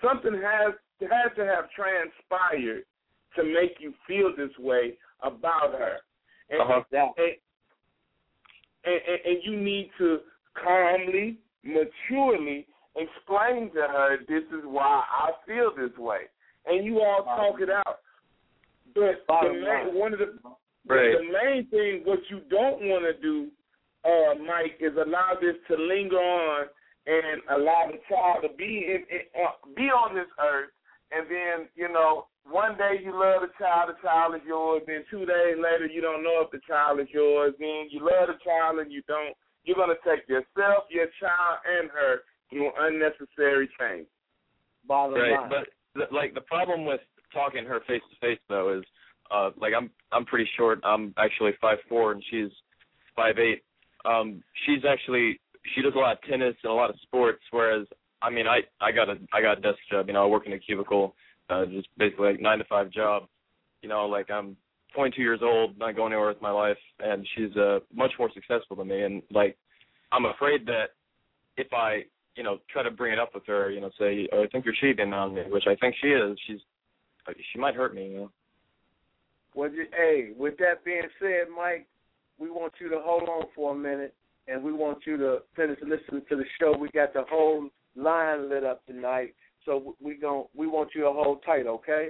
something has has to have transpired to make you feel this way about her. And, uh-huh. and, and, and, and you need to calmly, maturely explain to her, this is why I feel this way. And you all talk it out. But the main, one of the, right. the main thing, what you don't want to do, uh, Mike, is allow this to linger on and allow the child to be in, in, uh, be on this earth. And then, you know, one day you love the child, the child is yours. Then two days later, you don't know if the child is yours. Then you love the child and you don't. You're going to take yourself, your child, and her through unnecessary change. Bottom right, line. but the, like the problem with talking her face to face though is, uh, like I'm I'm pretty short. I'm actually five four and she's five eight. Um, she's actually she does a lot of tennis and a lot of sports, whereas I mean I I got a I got a desk job. You know, I work in a cubicle, uh, just basically like nine to five job. You know, like I'm twenty-two years old, not going anywhere with my life, and she's uh, much more successful than me. And like I'm afraid that if I you know, try to bring it up with her, you know, say, oh, I think you're cheating on me, which I think she is. She's, she might hurt me, you know. Well, you, hey, with that being said, Mike, we want you to hold on for a minute, and we want you to finish listening to the show. We got the whole line lit up tonight, so we gon' we want you to hold tight, okay?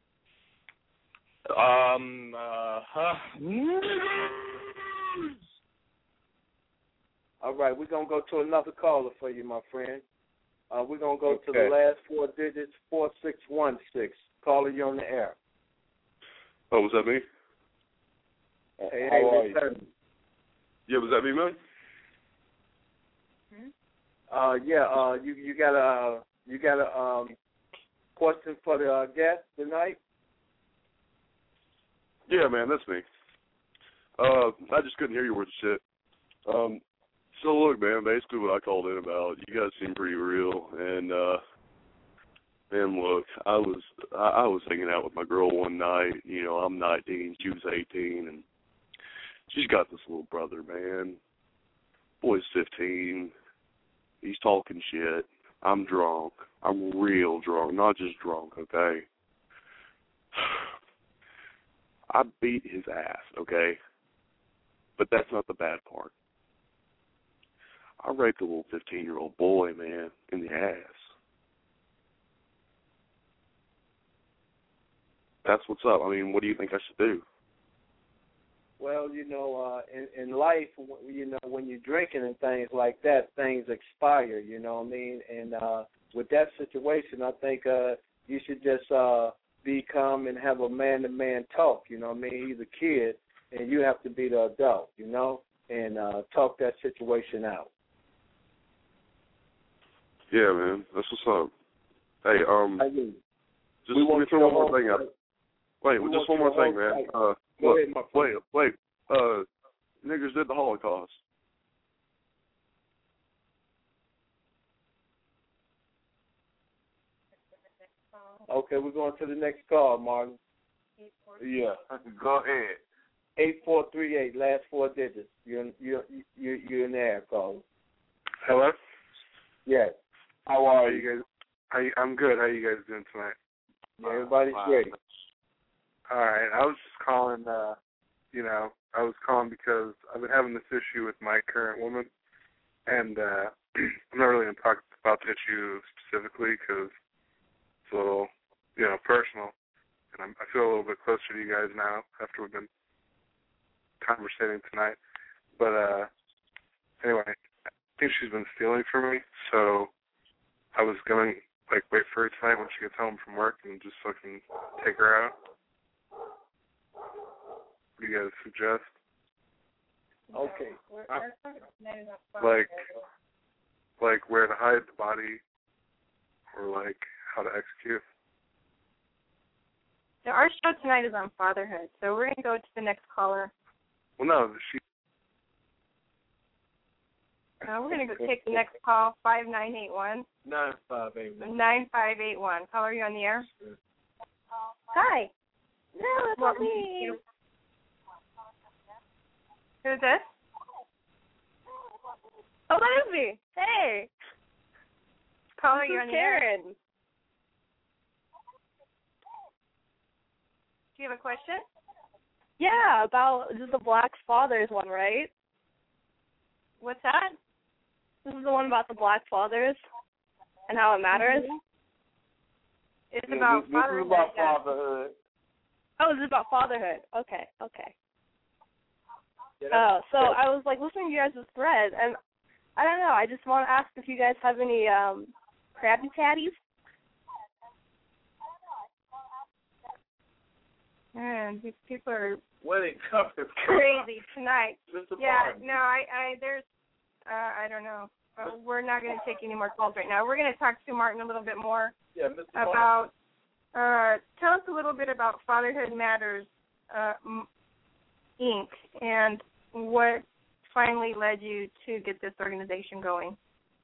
Um, uh, huh. All right, we're going to go to another caller for you, my friend. Uh, we're going to go okay. to the last four digits, four six one six. Caller, you on the air. Oh, was that me? Hey, How hey, are you? return. Yeah, was that me, man? Uh, yeah, uh, you you got a you got a um, question for the uh, guest tonight? Yeah, man, that's me. Uh, I just couldn't hear you worth shit. Um, so look, man, basically what I called in about, you guys seem pretty real, and uh, man, look, I was I, I was hanging out with my girl one night. You know, I'm nineteen, she was eighteen, and she's got this little brother, man. Boy's fifteen. He's talking shit. I'm drunk. I'm real drunk, not just drunk, okay? I beat his ass, okay? But that's not the bad part. I raped a little fifteen-year-old boy, man, in the ass. That's what's up. I mean, what do you think I should do? Well, you know, uh, in, in life, you know, when you're drinking and things like that, things expire, you know what I mean? And uh, with that situation, I think uh, you should just uh, be calm and have a man-to-man talk, you know what I mean? He's a kid, and you have to be the adult, you know, and uh, talk that situation out. Yeah, man, that's what's up. Hey, um, I mean, just we let me want throw you one to more hold thing out. tight. Wait, We just want one you more to thing, hold man. tight. Uh, Go look, ahead, my friend. wait, wait. Uh, niggers did the Holocaust. Okay, we're going to the next call, Martin. Yeah, go ahead. Eight four three eight, last four digits. You're you're you're, you're in the air, caller. Hello? Yes. How are How you? you guys? How you, I'm good. How you guys doing tonight? Yeah, everybody's Wow. great. All right. I was just calling. Uh, you know, I was calling because I've been having this issue with my current woman, and uh, I'm not really going to talk about the issue specifically because it's a little, you know, personal, and I'm, I feel a little bit closer to you guys now after we've been conversating tonight. But uh, anyway, I think she's been stealing from me, so I was going like wait for her tonight when she gets home from work and just fucking take her out. What do you guys suggest? Okay. Like, like where to hide the body, or like how to execute? So our show tonight is on fatherhood, so we're going to go to the next caller. Well, no, she. Uh, we're going to go take the next call, five nine eight one. Nine five eight one. nine five eight one. Caller, are you on the air? Hi. No, it's not me. Who's this? Oh, Leslie. Hey. Caller, you're on the air. Do you have a question? Yeah, about this is the Black Fathers one, right? What's that? This is the one about the Black Fathers and how it matters. Mm-hmm. It's yeah, about this, fatherhood. This is about yeah. fatherhood. Oh, this is about fatherhood. Okay, okay. Yeah, Oh, so I was like listening to you guys' thread, and I don't know. I just want to ask if you guys have any um, Krabby Patties. Man, these people are when it comes to crazy tonight. Yeah, Martin. no, I, I, there's, uh, I don't know. Uh, we're not going to take any more calls right now. We're going to talk to Martin a little bit more yeah, Mister about. Uh, tell us a little bit about Fatherhood Matters, uh, Incorporated, and what finally led you to get this organization going.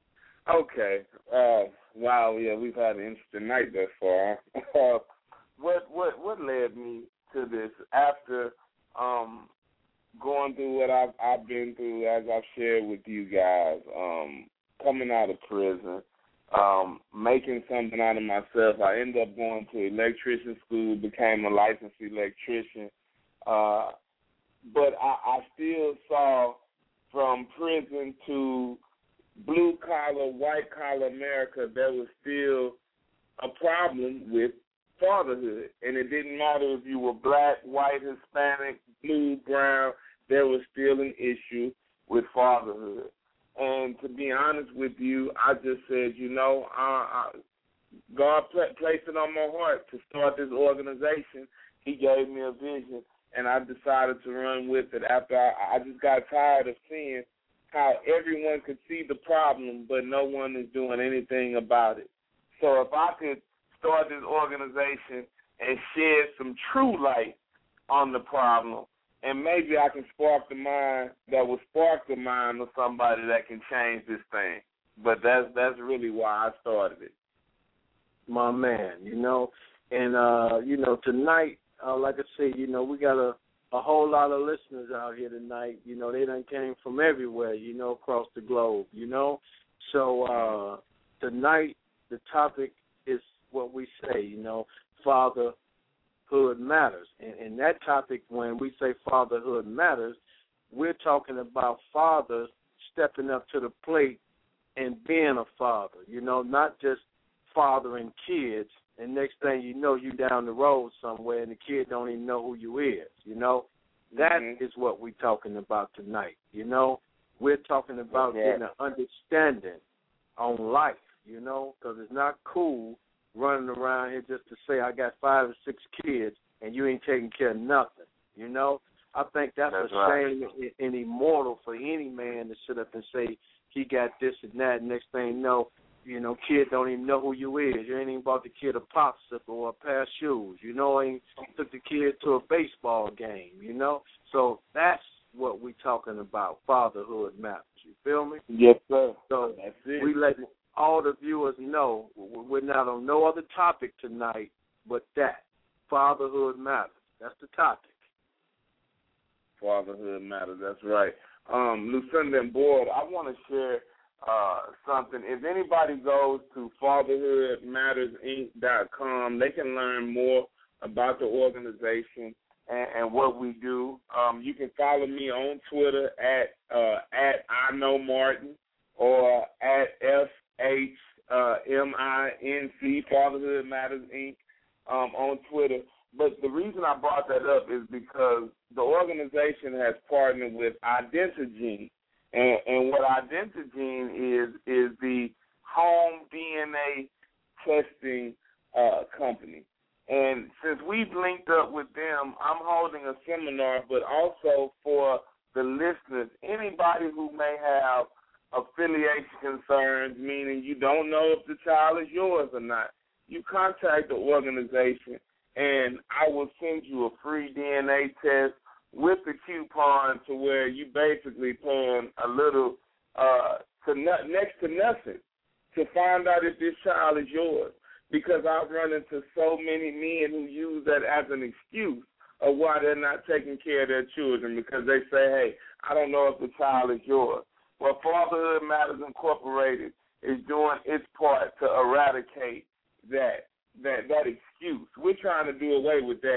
Okay. Uh, wow. Yeah, we've had an interesting night thus far. uh, what what what led me to this after um, going through what I've I've been through, as I've shared with you guys, um, coming out of prison, um, making something out of myself. I ended up going to electrician school, became a licensed electrician, uh, but I, I still saw from prison to blue collar, white collar America, there was still a problem with fatherhood, and it didn't matter if you were black, white, Hispanic, blue, brown, there was still an issue with fatherhood. And to be honest with you, I just said, you know, I, I, God pl- placed it on my heart to start this organization. He gave me a vision, and I decided to run with it after I, I just got tired of seeing how everyone could see the problem, but no one is doing anything about it. So if I could start this organization and shed some true light on the problem, and maybe I can spark the mind that will spark the mind of somebody that can change this thing. But that's that's really why I started it. My man, you know, and, uh, you know, tonight, uh, like I said, you know, we got a, a whole lot of listeners out here tonight. You know, they done came from everywhere, you know, across the globe, you know. So uh, tonight the topic is what we say, you know, fatherhood matters. And, and that topic, when we say fatherhood matters, we're talking about fathers stepping up to the plate and being a father, you know, not just fathering kids, and next thing you know, you down the road somewhere and the kid don't even know who you is, you know. That mm-hmm. is what we're talking about tonight, you know. We're talking about yeah. getting an understanding on life, you know, because it's not cool running around here just to say I got five or six kids and you ain't taking care of nothing, you know. I think that's, that's a right. shame and immortal for any man to sit up and say he got this and that, and next thing you know, you know, kid don't even know who you is. You ain't even bought the kid a popsicle or a pair of shoes. You know, ain't took the kid to a baseball game, you know. So that's what we talking about, fatherhood matters. You feel me? Yes, sir. So that's it. We let all the viewers know we're not on no other topic tonight but that. Fatherhood matters. That's the topic. Fatherhood matters, that's right. Um, Lucinda and Boyd, I want to share uh, something. If anybody goes to fatherhood matters inc dot com, they can learn more about the organization and, and what we do. Um, you can follow me on Twitter at uh, at I know Martin or at F H M I N C, Fatherhood Matters Incorporated, um, on Twitter. But the reason I brought that up is because the organization has partnered with Identigene. And, and what Identigene is, is the home D N A testing uh, company. And since we've linked up with them, I'm holding a seminar, but also for the listeners, anybody who may have affiliation concerns, meaning you don't know if the child is yours or not, you contact the organization, and I will send you a free D N A test with the coupon to where you basically paying a little uh, to no, next to nothing to find out if this child is yours. Because I've run into so many men who use that as an excuse of why they're not taking care of their children, because they say, hey, I don't know if the child is yours. Well, Fatherhood Matters Incorporated is doing its part to eradicate that that that excuse. We're trying to do away with that.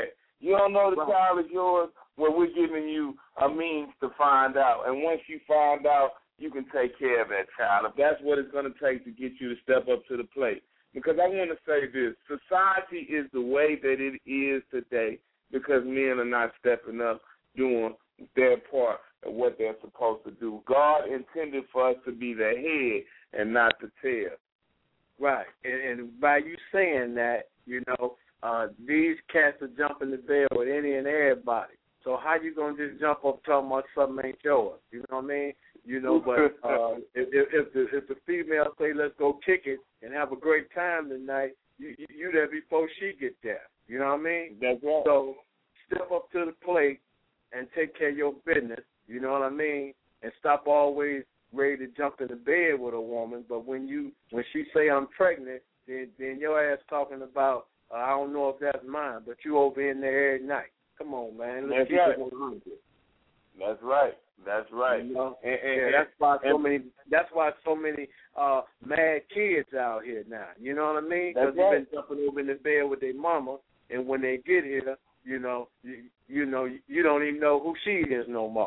You don't know the right. child is yours. Well, we're giving you a means to find out, and once you find out, you can take care of that child. If that's what it's going to take to get you to step up to the plate. Because I want to say this, society is the way that it is today because men are not stepping up doing their part of what they're supposed to do. God intended for us to be the head and not the tail. Right, and, and by you saying that, you know, uh, these cats are jumping the bed with any and everybody. So how you going to just jump up talking about something ain't yours? You know what I mean? You know, but uh, if, if, the, if the female say, let's go kick it and have a great time tonight, you, you, you there before she get there. You know what I mean? That's right. So step up to the plate and take care of your business. You know what I mean? And stop always ready to jump in the bed with a woman. But when you when she say I'm pregnant, then, then your ass talking about, uh, I don't know if that's mine, but you over in there every night. Come on, man. Let's that's keep right. it one hundred. That's right. That's right. You know? and, and, yeah, that's why so and, many. That's why so many uh, mad kids out here now. You know what I mean? Because right. they've been jumping over in the bed with their mama, and when they get here, you know, you, you know, you don't even know who she is no more.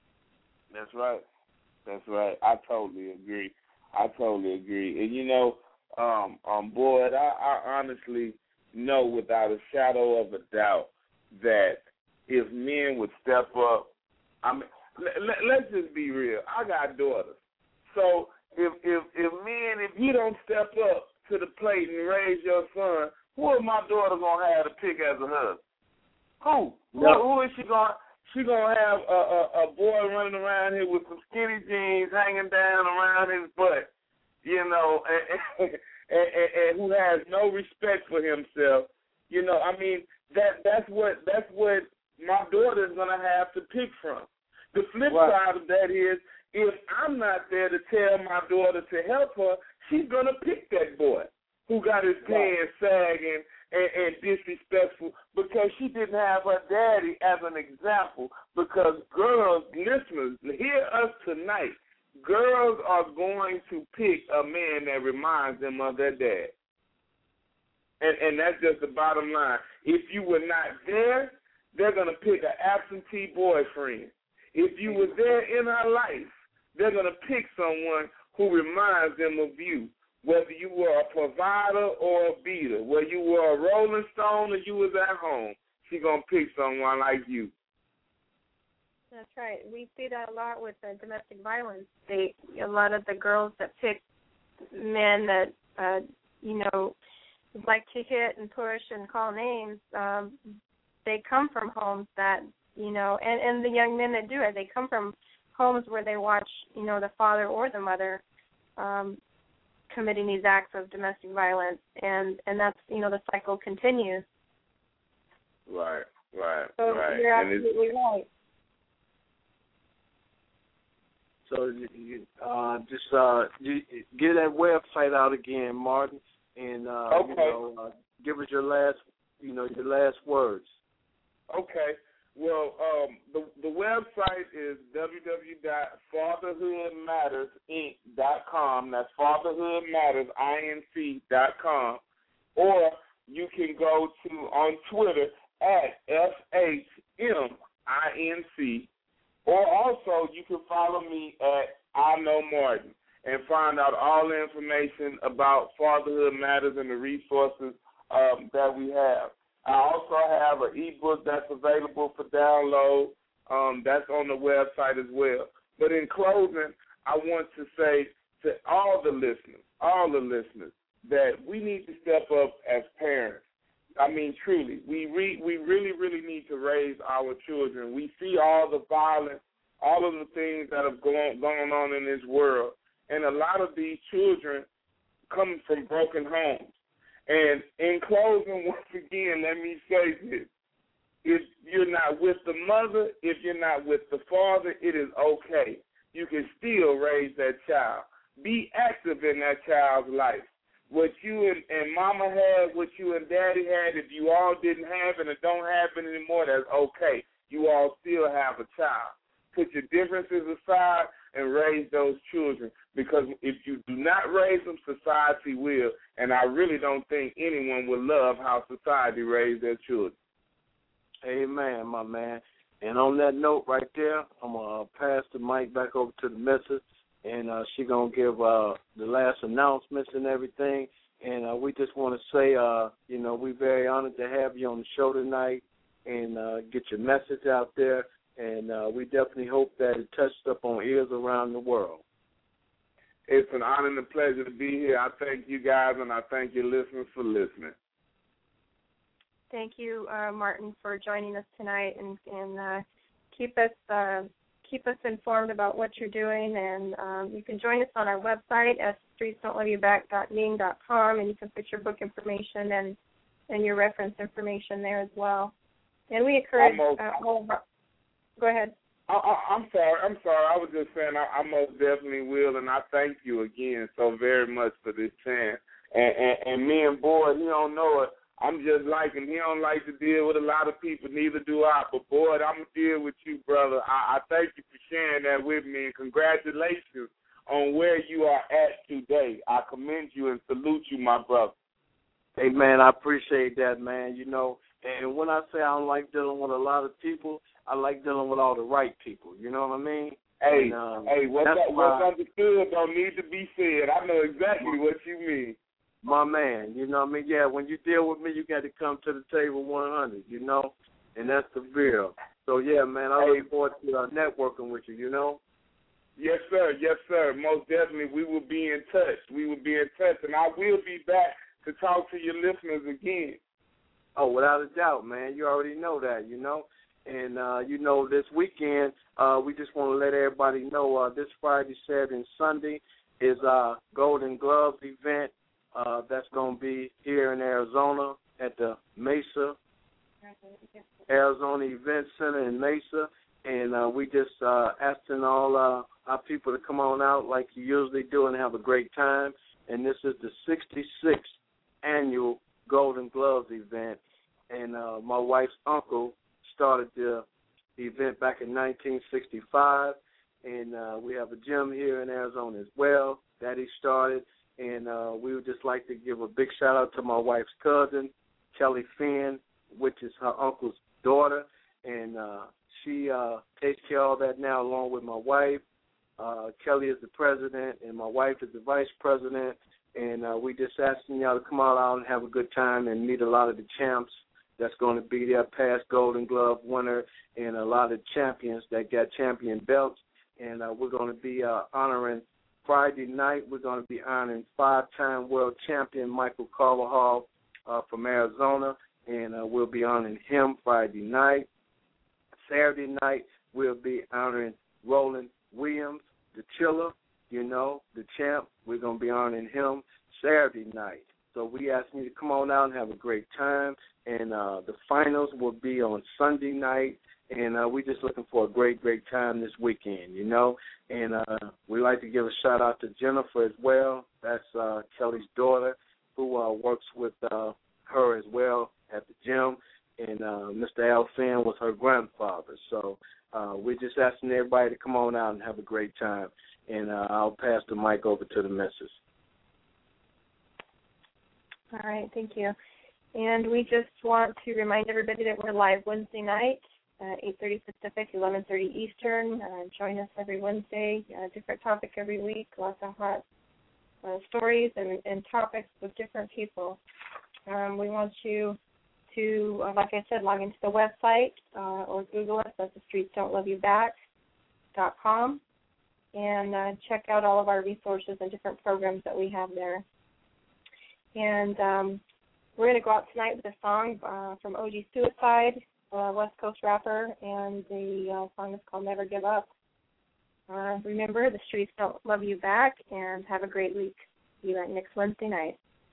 That's right. That's right. I totally agree. I totally agree. And you know, um, um, Boyd, I, I honestly know without a shadow of a doubt that if men would step up, I mean. Let, let's just be real. I got daughters. So if if if men, if you don't step up to the plate and raise your son, who is my daughter gonna have to pick as a husband? Who? No. Who, who is she gonna? She gonna have a, a, a boy running around here with some skinny jeans hanging down around his butt, you know, and, and, and, and who has no respect for himself. You know, I mean that that's what that's what my daughter is gonna have to pick from. The flip right. side of that is, if I'm not there to tell my daughter to help her, she's going to pick that boy who got his pants sagging and, and disrespectful because she didn't have her daddy as an example. Because girls, listeners, hear us tonight, girls are going to pick a man that reminds them of their dad. And, and that's just the bottom line. If you were not there, they're going to pick an absentee boyfriend. If you were there in her life, they're going to pick someone who reminds them of you, whether you were a provider or a beater, whether you were a Rolling Stone or you was at home. She's going to pick someone like you. That's right. We see that a lot with uh, domestic violence. They, a lot of the girls that pick men that, uh, you know, like to hit and push and call names, um, they come from homes that, you know, and, and the young men that do it, they come from homes where they watch, you know, the father or the mother um, committing these acts of domestic violence, and, and that's, you know, the cycle continues. Right, right, so right. You're and absolutely right. So you, uh, just uh, you, get that website out again, Martin, and uh, okay. you know, uh, give us your last, you know, your last words. Okay. Well, um, the the website is w w w dot fatherhood matters inc dot com. That's fatherhood matters inc dot com. Or you can go to on Twitter at F H M I N C. Or also you can follow me at I Know Martin and find out all the information about Fatherhood Matters and the resources um, that we have. I also have an ebook that's available for download. Um, that's on the website as well. But in closing, I want to say to all the listeners, all the listeners, that we need to step up as parents. I mean, truly, we re- we really, really need to raise our children. We see all the violence, all of the things that have gone, gone on in this world, and a lot of these children come from broken homes. And in closing, once again, let me say this. If you're not with the mother, if you're not with the father, it is okay. You can still raise that child. Be active in that child's life. What you and, and mama had, what you and daddy had, if you all didn't have it and don't have it anymore, that's okay. You all still have a child. Put your differences aside and raise those children, because if you do not raise them, society will, and I really don't think anyone would love how society raised their children. Amen, my man. And on that note right there, I'm going to pass the mic back over to the missus, and uh, she's going to give uh, the last announcements and everything. And uh, we just want to say, uh, you know, we're very honored to have you on the show tonight and uh, get your message out there. And uh, we definitely hope that it touched up on ears around the world. It's an honor and a pleasure to be here. I thank you guys, and I thank your listeners for listening. Thank you, uh, Martin, for joining us tonight, and, and uh, keep us uh, keep us informed about what you're doing. And um, you can join us on our website at streets don't love you back dot ning dot com, and you can put your book information and and your reference information there as well. And we encourage uh, all of our, go ahead. I, I, I'm sorry. I'm sorry. I was just saying I, I most definitely will, and I thank you again so very much for this chance. And, and, and me and Boyd, he don't know it. I'm just like him. He don't like to deal with a lot of people. Neither do I. But, Boyd, I'm going to deal with you, brother. I, I thank you for sharing that with me, and congratulations on where you are at today. I commend you and salute you, my brother. Hey, man, I appreciate that, man. You know, and when I say I don't like dealing with a lot of people, I like dealing with all the right people. You know what I mean? Hey, and, um, hey, what's, that, what's understood don't need to be said. I know exactly what you mean. My man, you know what I mean? Yeah, when you deal with me, you got to come to the table one hundred, you know, and that's the real. So, yeah, man, I look forward to uh, networking with you, you know? Yes, sir. Yes, sir. Most definitely, we will be in touch. We will be in touch, and I will be back to talk to your listeners again. Oh, without a doubt, man. You already know that, you know? And, uh, you know, this weekend, uh, we just want to let everybody know uh, this Friday, Saturday, and Sunday is our Golden Gloves event. Uh, that's going to be here in Arizona at the Mesa, Arizona Event Center in Mesa. And uh, we just uh, asking all uh, our people to come on out like you usually do and have a great time. And this is the sixty-sixth annual Golden Gloves event. And uh, my wife's uncle started the event back in nineteen sixty-five. And uh, we have a gym here in Arizona as well that he started. And uh, we would just like to give a big shout-out to my wife's cousin, Kelly Finn, which is her uncle's daughter. And uh, she uh, takes care of all that now along with my wife. Uh, Kelly is the president, and my wife is the vice president. And uh, we just asking y'all to come all out and have a good time and meet a lot of the champs that's going to be there, past Golden Glove winner, and a lot of champions that got champion belts. And uh, we're going to be uh, honoring Friday night, we're going to be honoring five-time world champion Michael Carvajal uh, from Arizona, and uh, we'll be honoring him Friday night. Saturday night, we'll be honoring Roland Williams, the chiller, you know, the champ. We're going to be honoring him Saturday night. So we ask you to come on out and have a great time, and uh, the finals will be on Sunday night. And uh, we're just looking for a great, great time this weekend, you know. And uh, we'd like to give a shout-out to Jennifer as well. That's uh, Kelly's daughter, who uh, works with uh, her as well at the gym. And uh, Mister Al Finn was her grandfather. So uh, we're just asking everybody to come on out and have a great time. And uh, I'll pass the mic over to the missus. All right, thank you. And we just want to remind everybody that we're live Wednesday night. Uh, eight thirty Pacific, eleven thirty Eastern. Uh, join us every Wednesday, uh, different topic every week, lots of hot uh, stories and, and topics with different people. Um, we want you to, uh, like I said, log into the website uh, or Google us at the streets don't love you back dot com and uh, check out all of our resources and different programs that we have there. And um, we're going to go out tonight with a song uh, from O G Suicide, Uh, West Coast rapper, and the uh, song is called Never Give Up. Uh, remember, the streets don't love you back, and have a great week. See you next Wednesday night.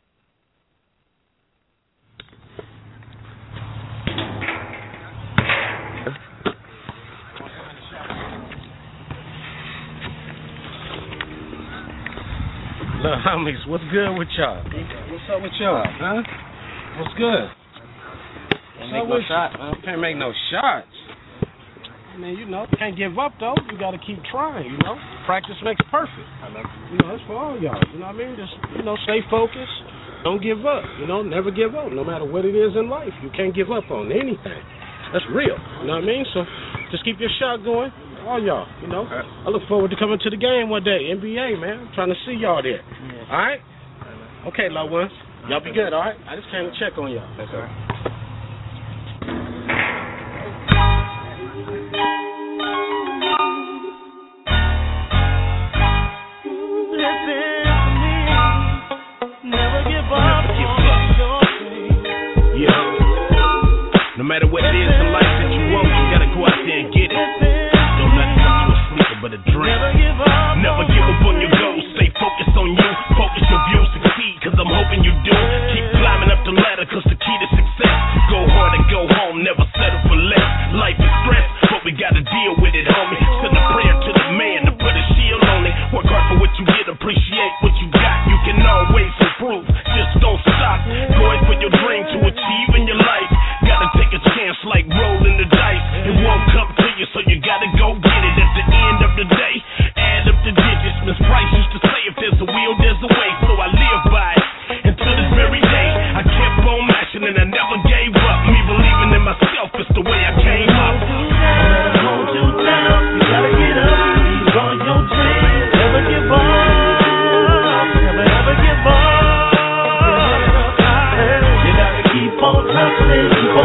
Look, homies, what's good with y'all? What's up with y'all, huh? What's good? Can't make no shots, man. Can't make no shots. I mean, you know, can't give up, though. You got to keep trying, you know. Practice makes perfect. You know, that's for all y'all. You know what I mean? Just, you know, stay focused. Don't give up. You know, never give up, no matter what it is in life. You can't give up on anything. That's real. You know what I mean? So just keep your shot going. All y'all, you know. I look forward to coming to the game one day. N B A, man. I'm trying to see y'all there. Yeah. All right? Okay, loved ones. Y'all be good, all right? I just came to check on y'all. That's all right. No matter what it is in life that you want, you gotta go out there and get it. Don't let it come to a sleeper but a dream. Never give up, Never give up on your goals. Stay focused on you. Focus your view, succeed, cause I'm hoping you do. Keep climbing up the ladder, cause the key to success. Go hard and go home, never settle for less. Life is stress, but we gotta deal with it, homie. Send a prayer to the man to put a shield on it. Work hard for what you get, appreciate what you got. You can always improve, just don't stop. Going for your dream to achieve in your life. Gotta take a chance like rolling the dice. It won't come to you, so you gotta go get it. At the end of the day, add up the digits. Miss Price used to say, if there's a will, there's a way. So I live by it. And to this very day, I kept on mashing and I never gave up. Me believing in myself is the way I came up. Hold you down, you gotta get up. Seize on your dreams, never give up. Never ever give up. You gotta keep on hustling, keep on